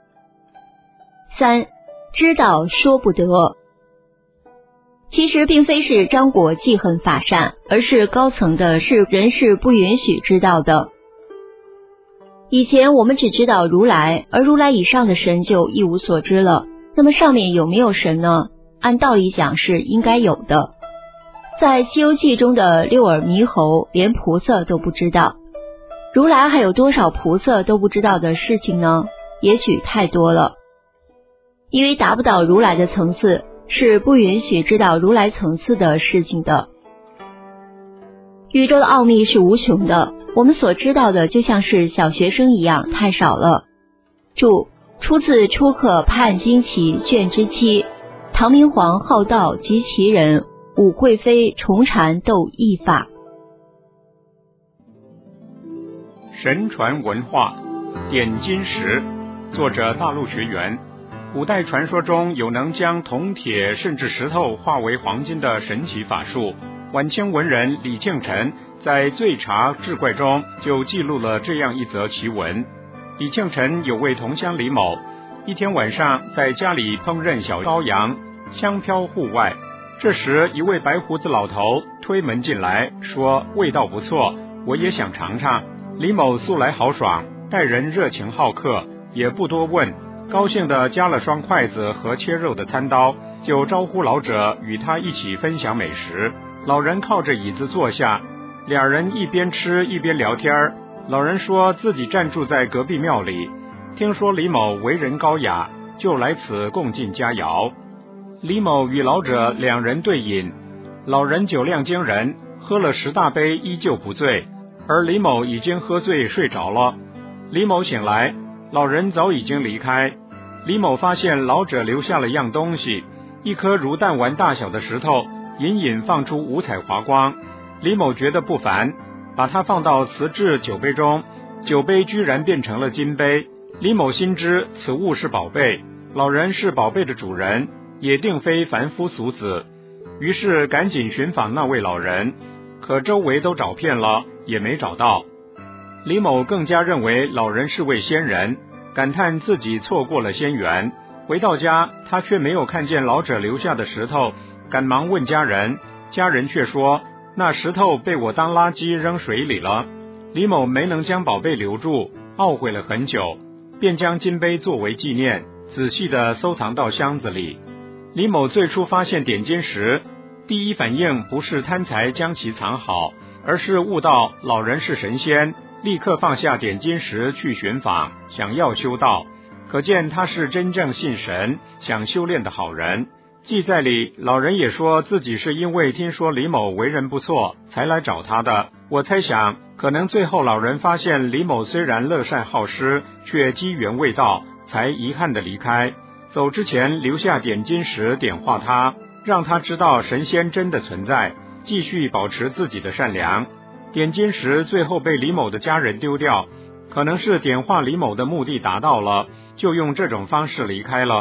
三，知道说不得。其实并非是张果记恨法善，而是高层的是人事不允许知道的。以前我们只知道如来，而如来以上的神就一无所知了。那么上面有没有神呢？按道理讲是应该有的。在《西游记》中的六耳猕猴，连菩萨都不知道。如来还有多少菩萨都不知道的事情呢？也许太多了。因为达不到如来的层次，是不允许知道如来层次的事情的。宇宙的奥秘是无穷的，我们所知道的就像是小学生一样，太少了。注：出自初刻判惊奇卷之七，唐明皇好道及其人，武惠妃重禅斗异法。 神传文化点金石，作者大陆学员。古代传说中有能将铜铁甚至石头化为黄金的神奇法术。晚清文人李庆辰在《醉茶志怪》中就记录了这样一则奇闻。李庆辰有位同乡李某，一天晚上在家里烹饪小羔羊，香飘户外。这时一位白胡子老头推门进来，说味道不错，我也想尝尝。李某素来豪爽，待人热情好客，也不多问，高兴地夹了双筷子和切肉的餐刀，就招呼老者与他一起分享美食。老人靠着椅子坐下，两人一边吃一边聊天。老人说自己暂住在隔壁庙里，听说李某为人高雅，就来此共进佳肴。李某与老者两人对饮，老人酒量惊人，喝了十大杯依旧不醉，而李某已经喝醉睡着了。李某醒来，老人早已经离开。李某发现老者留下了样东西，一颗如弹丸大小的石头，隐隐放出五彩华光。李某觉得不凡，把它放到瓷制酒杯中，酒杯居然变成了金杯。李某心知此物是宝贝，老人是宝贝的主人，也定非凡夫俗子，于是赶紧寻访那位老人，可周围都找遍了，也没找到。李某更加认为老人是位仙人，感叹自己错过了仙缘。回到家，他却没有看见老者留下的石头，赶忙问家人，家人却说那石头被我当垃圾扔水里了。李某没能将宝贝留住，懊悔了很久，便将金杯作为纪念，仔细地收藏到箱子里。李某最初发现点金石，第一反应不是贪财将其藏好，而是悟到老人是神仙，立刻放下点金石去寻访，想要修道。可见他是真正信神，想修炼的好人。记载里，老人也说自己是因为听说李某为人不错，才来找他的。我猜想，可能最后老人发现李某虽然乐善好施，却机缘未到，才遗憾地离开。走之前留下点金石点化他，让他知道神仙真的存在，继续保持自己的善良。点金石最后被李某的家人丢掉，可能是点化李某的目的达到了，就用这种方式离开了。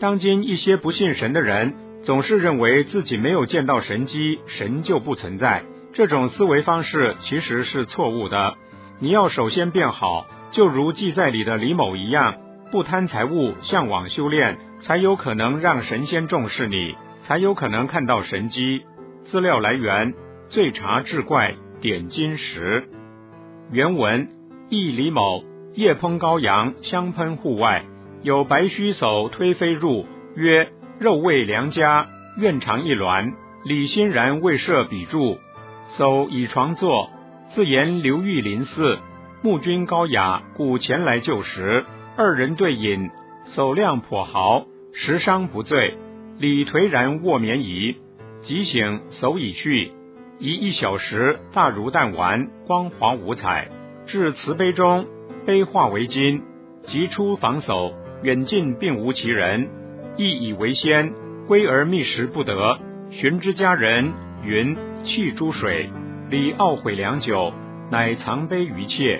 当今一些不信神的人总是认为自己没有见到神迹，神就不存在。这种思维方式其实是错误的。你要首先变好，就如记载里的李某一样，不贪财物，向往修炼，才有可能让神仙重视你，才有可能看到神迹。资料来源：醉茶志怪点金石。原文：忆李某夜烹羔羊，香喷户外，有白须叟推飞入，曰：肉味良佳，愿尝一鸾。李欣然未设笔注，叟以床坐，自言刘玉林寺，慕君高雅，故前来就食。二人对饮，叟量颇豪，食伤不醉。李颓然卧眠矣，即醒，叟已去。一一小时，大如弹丸，光滑五彩。至瓷杯中，杯化为金，即出访叟，远近并无其人，亦以为仙，归而觅食不得。寻之家人，云弃诸水。李懊悔良久，乃藏杯于切。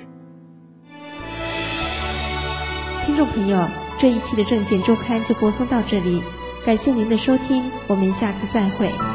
听众朋友，这一期的证件周刊就播送到这里，感谢您的收听，我们下次再会。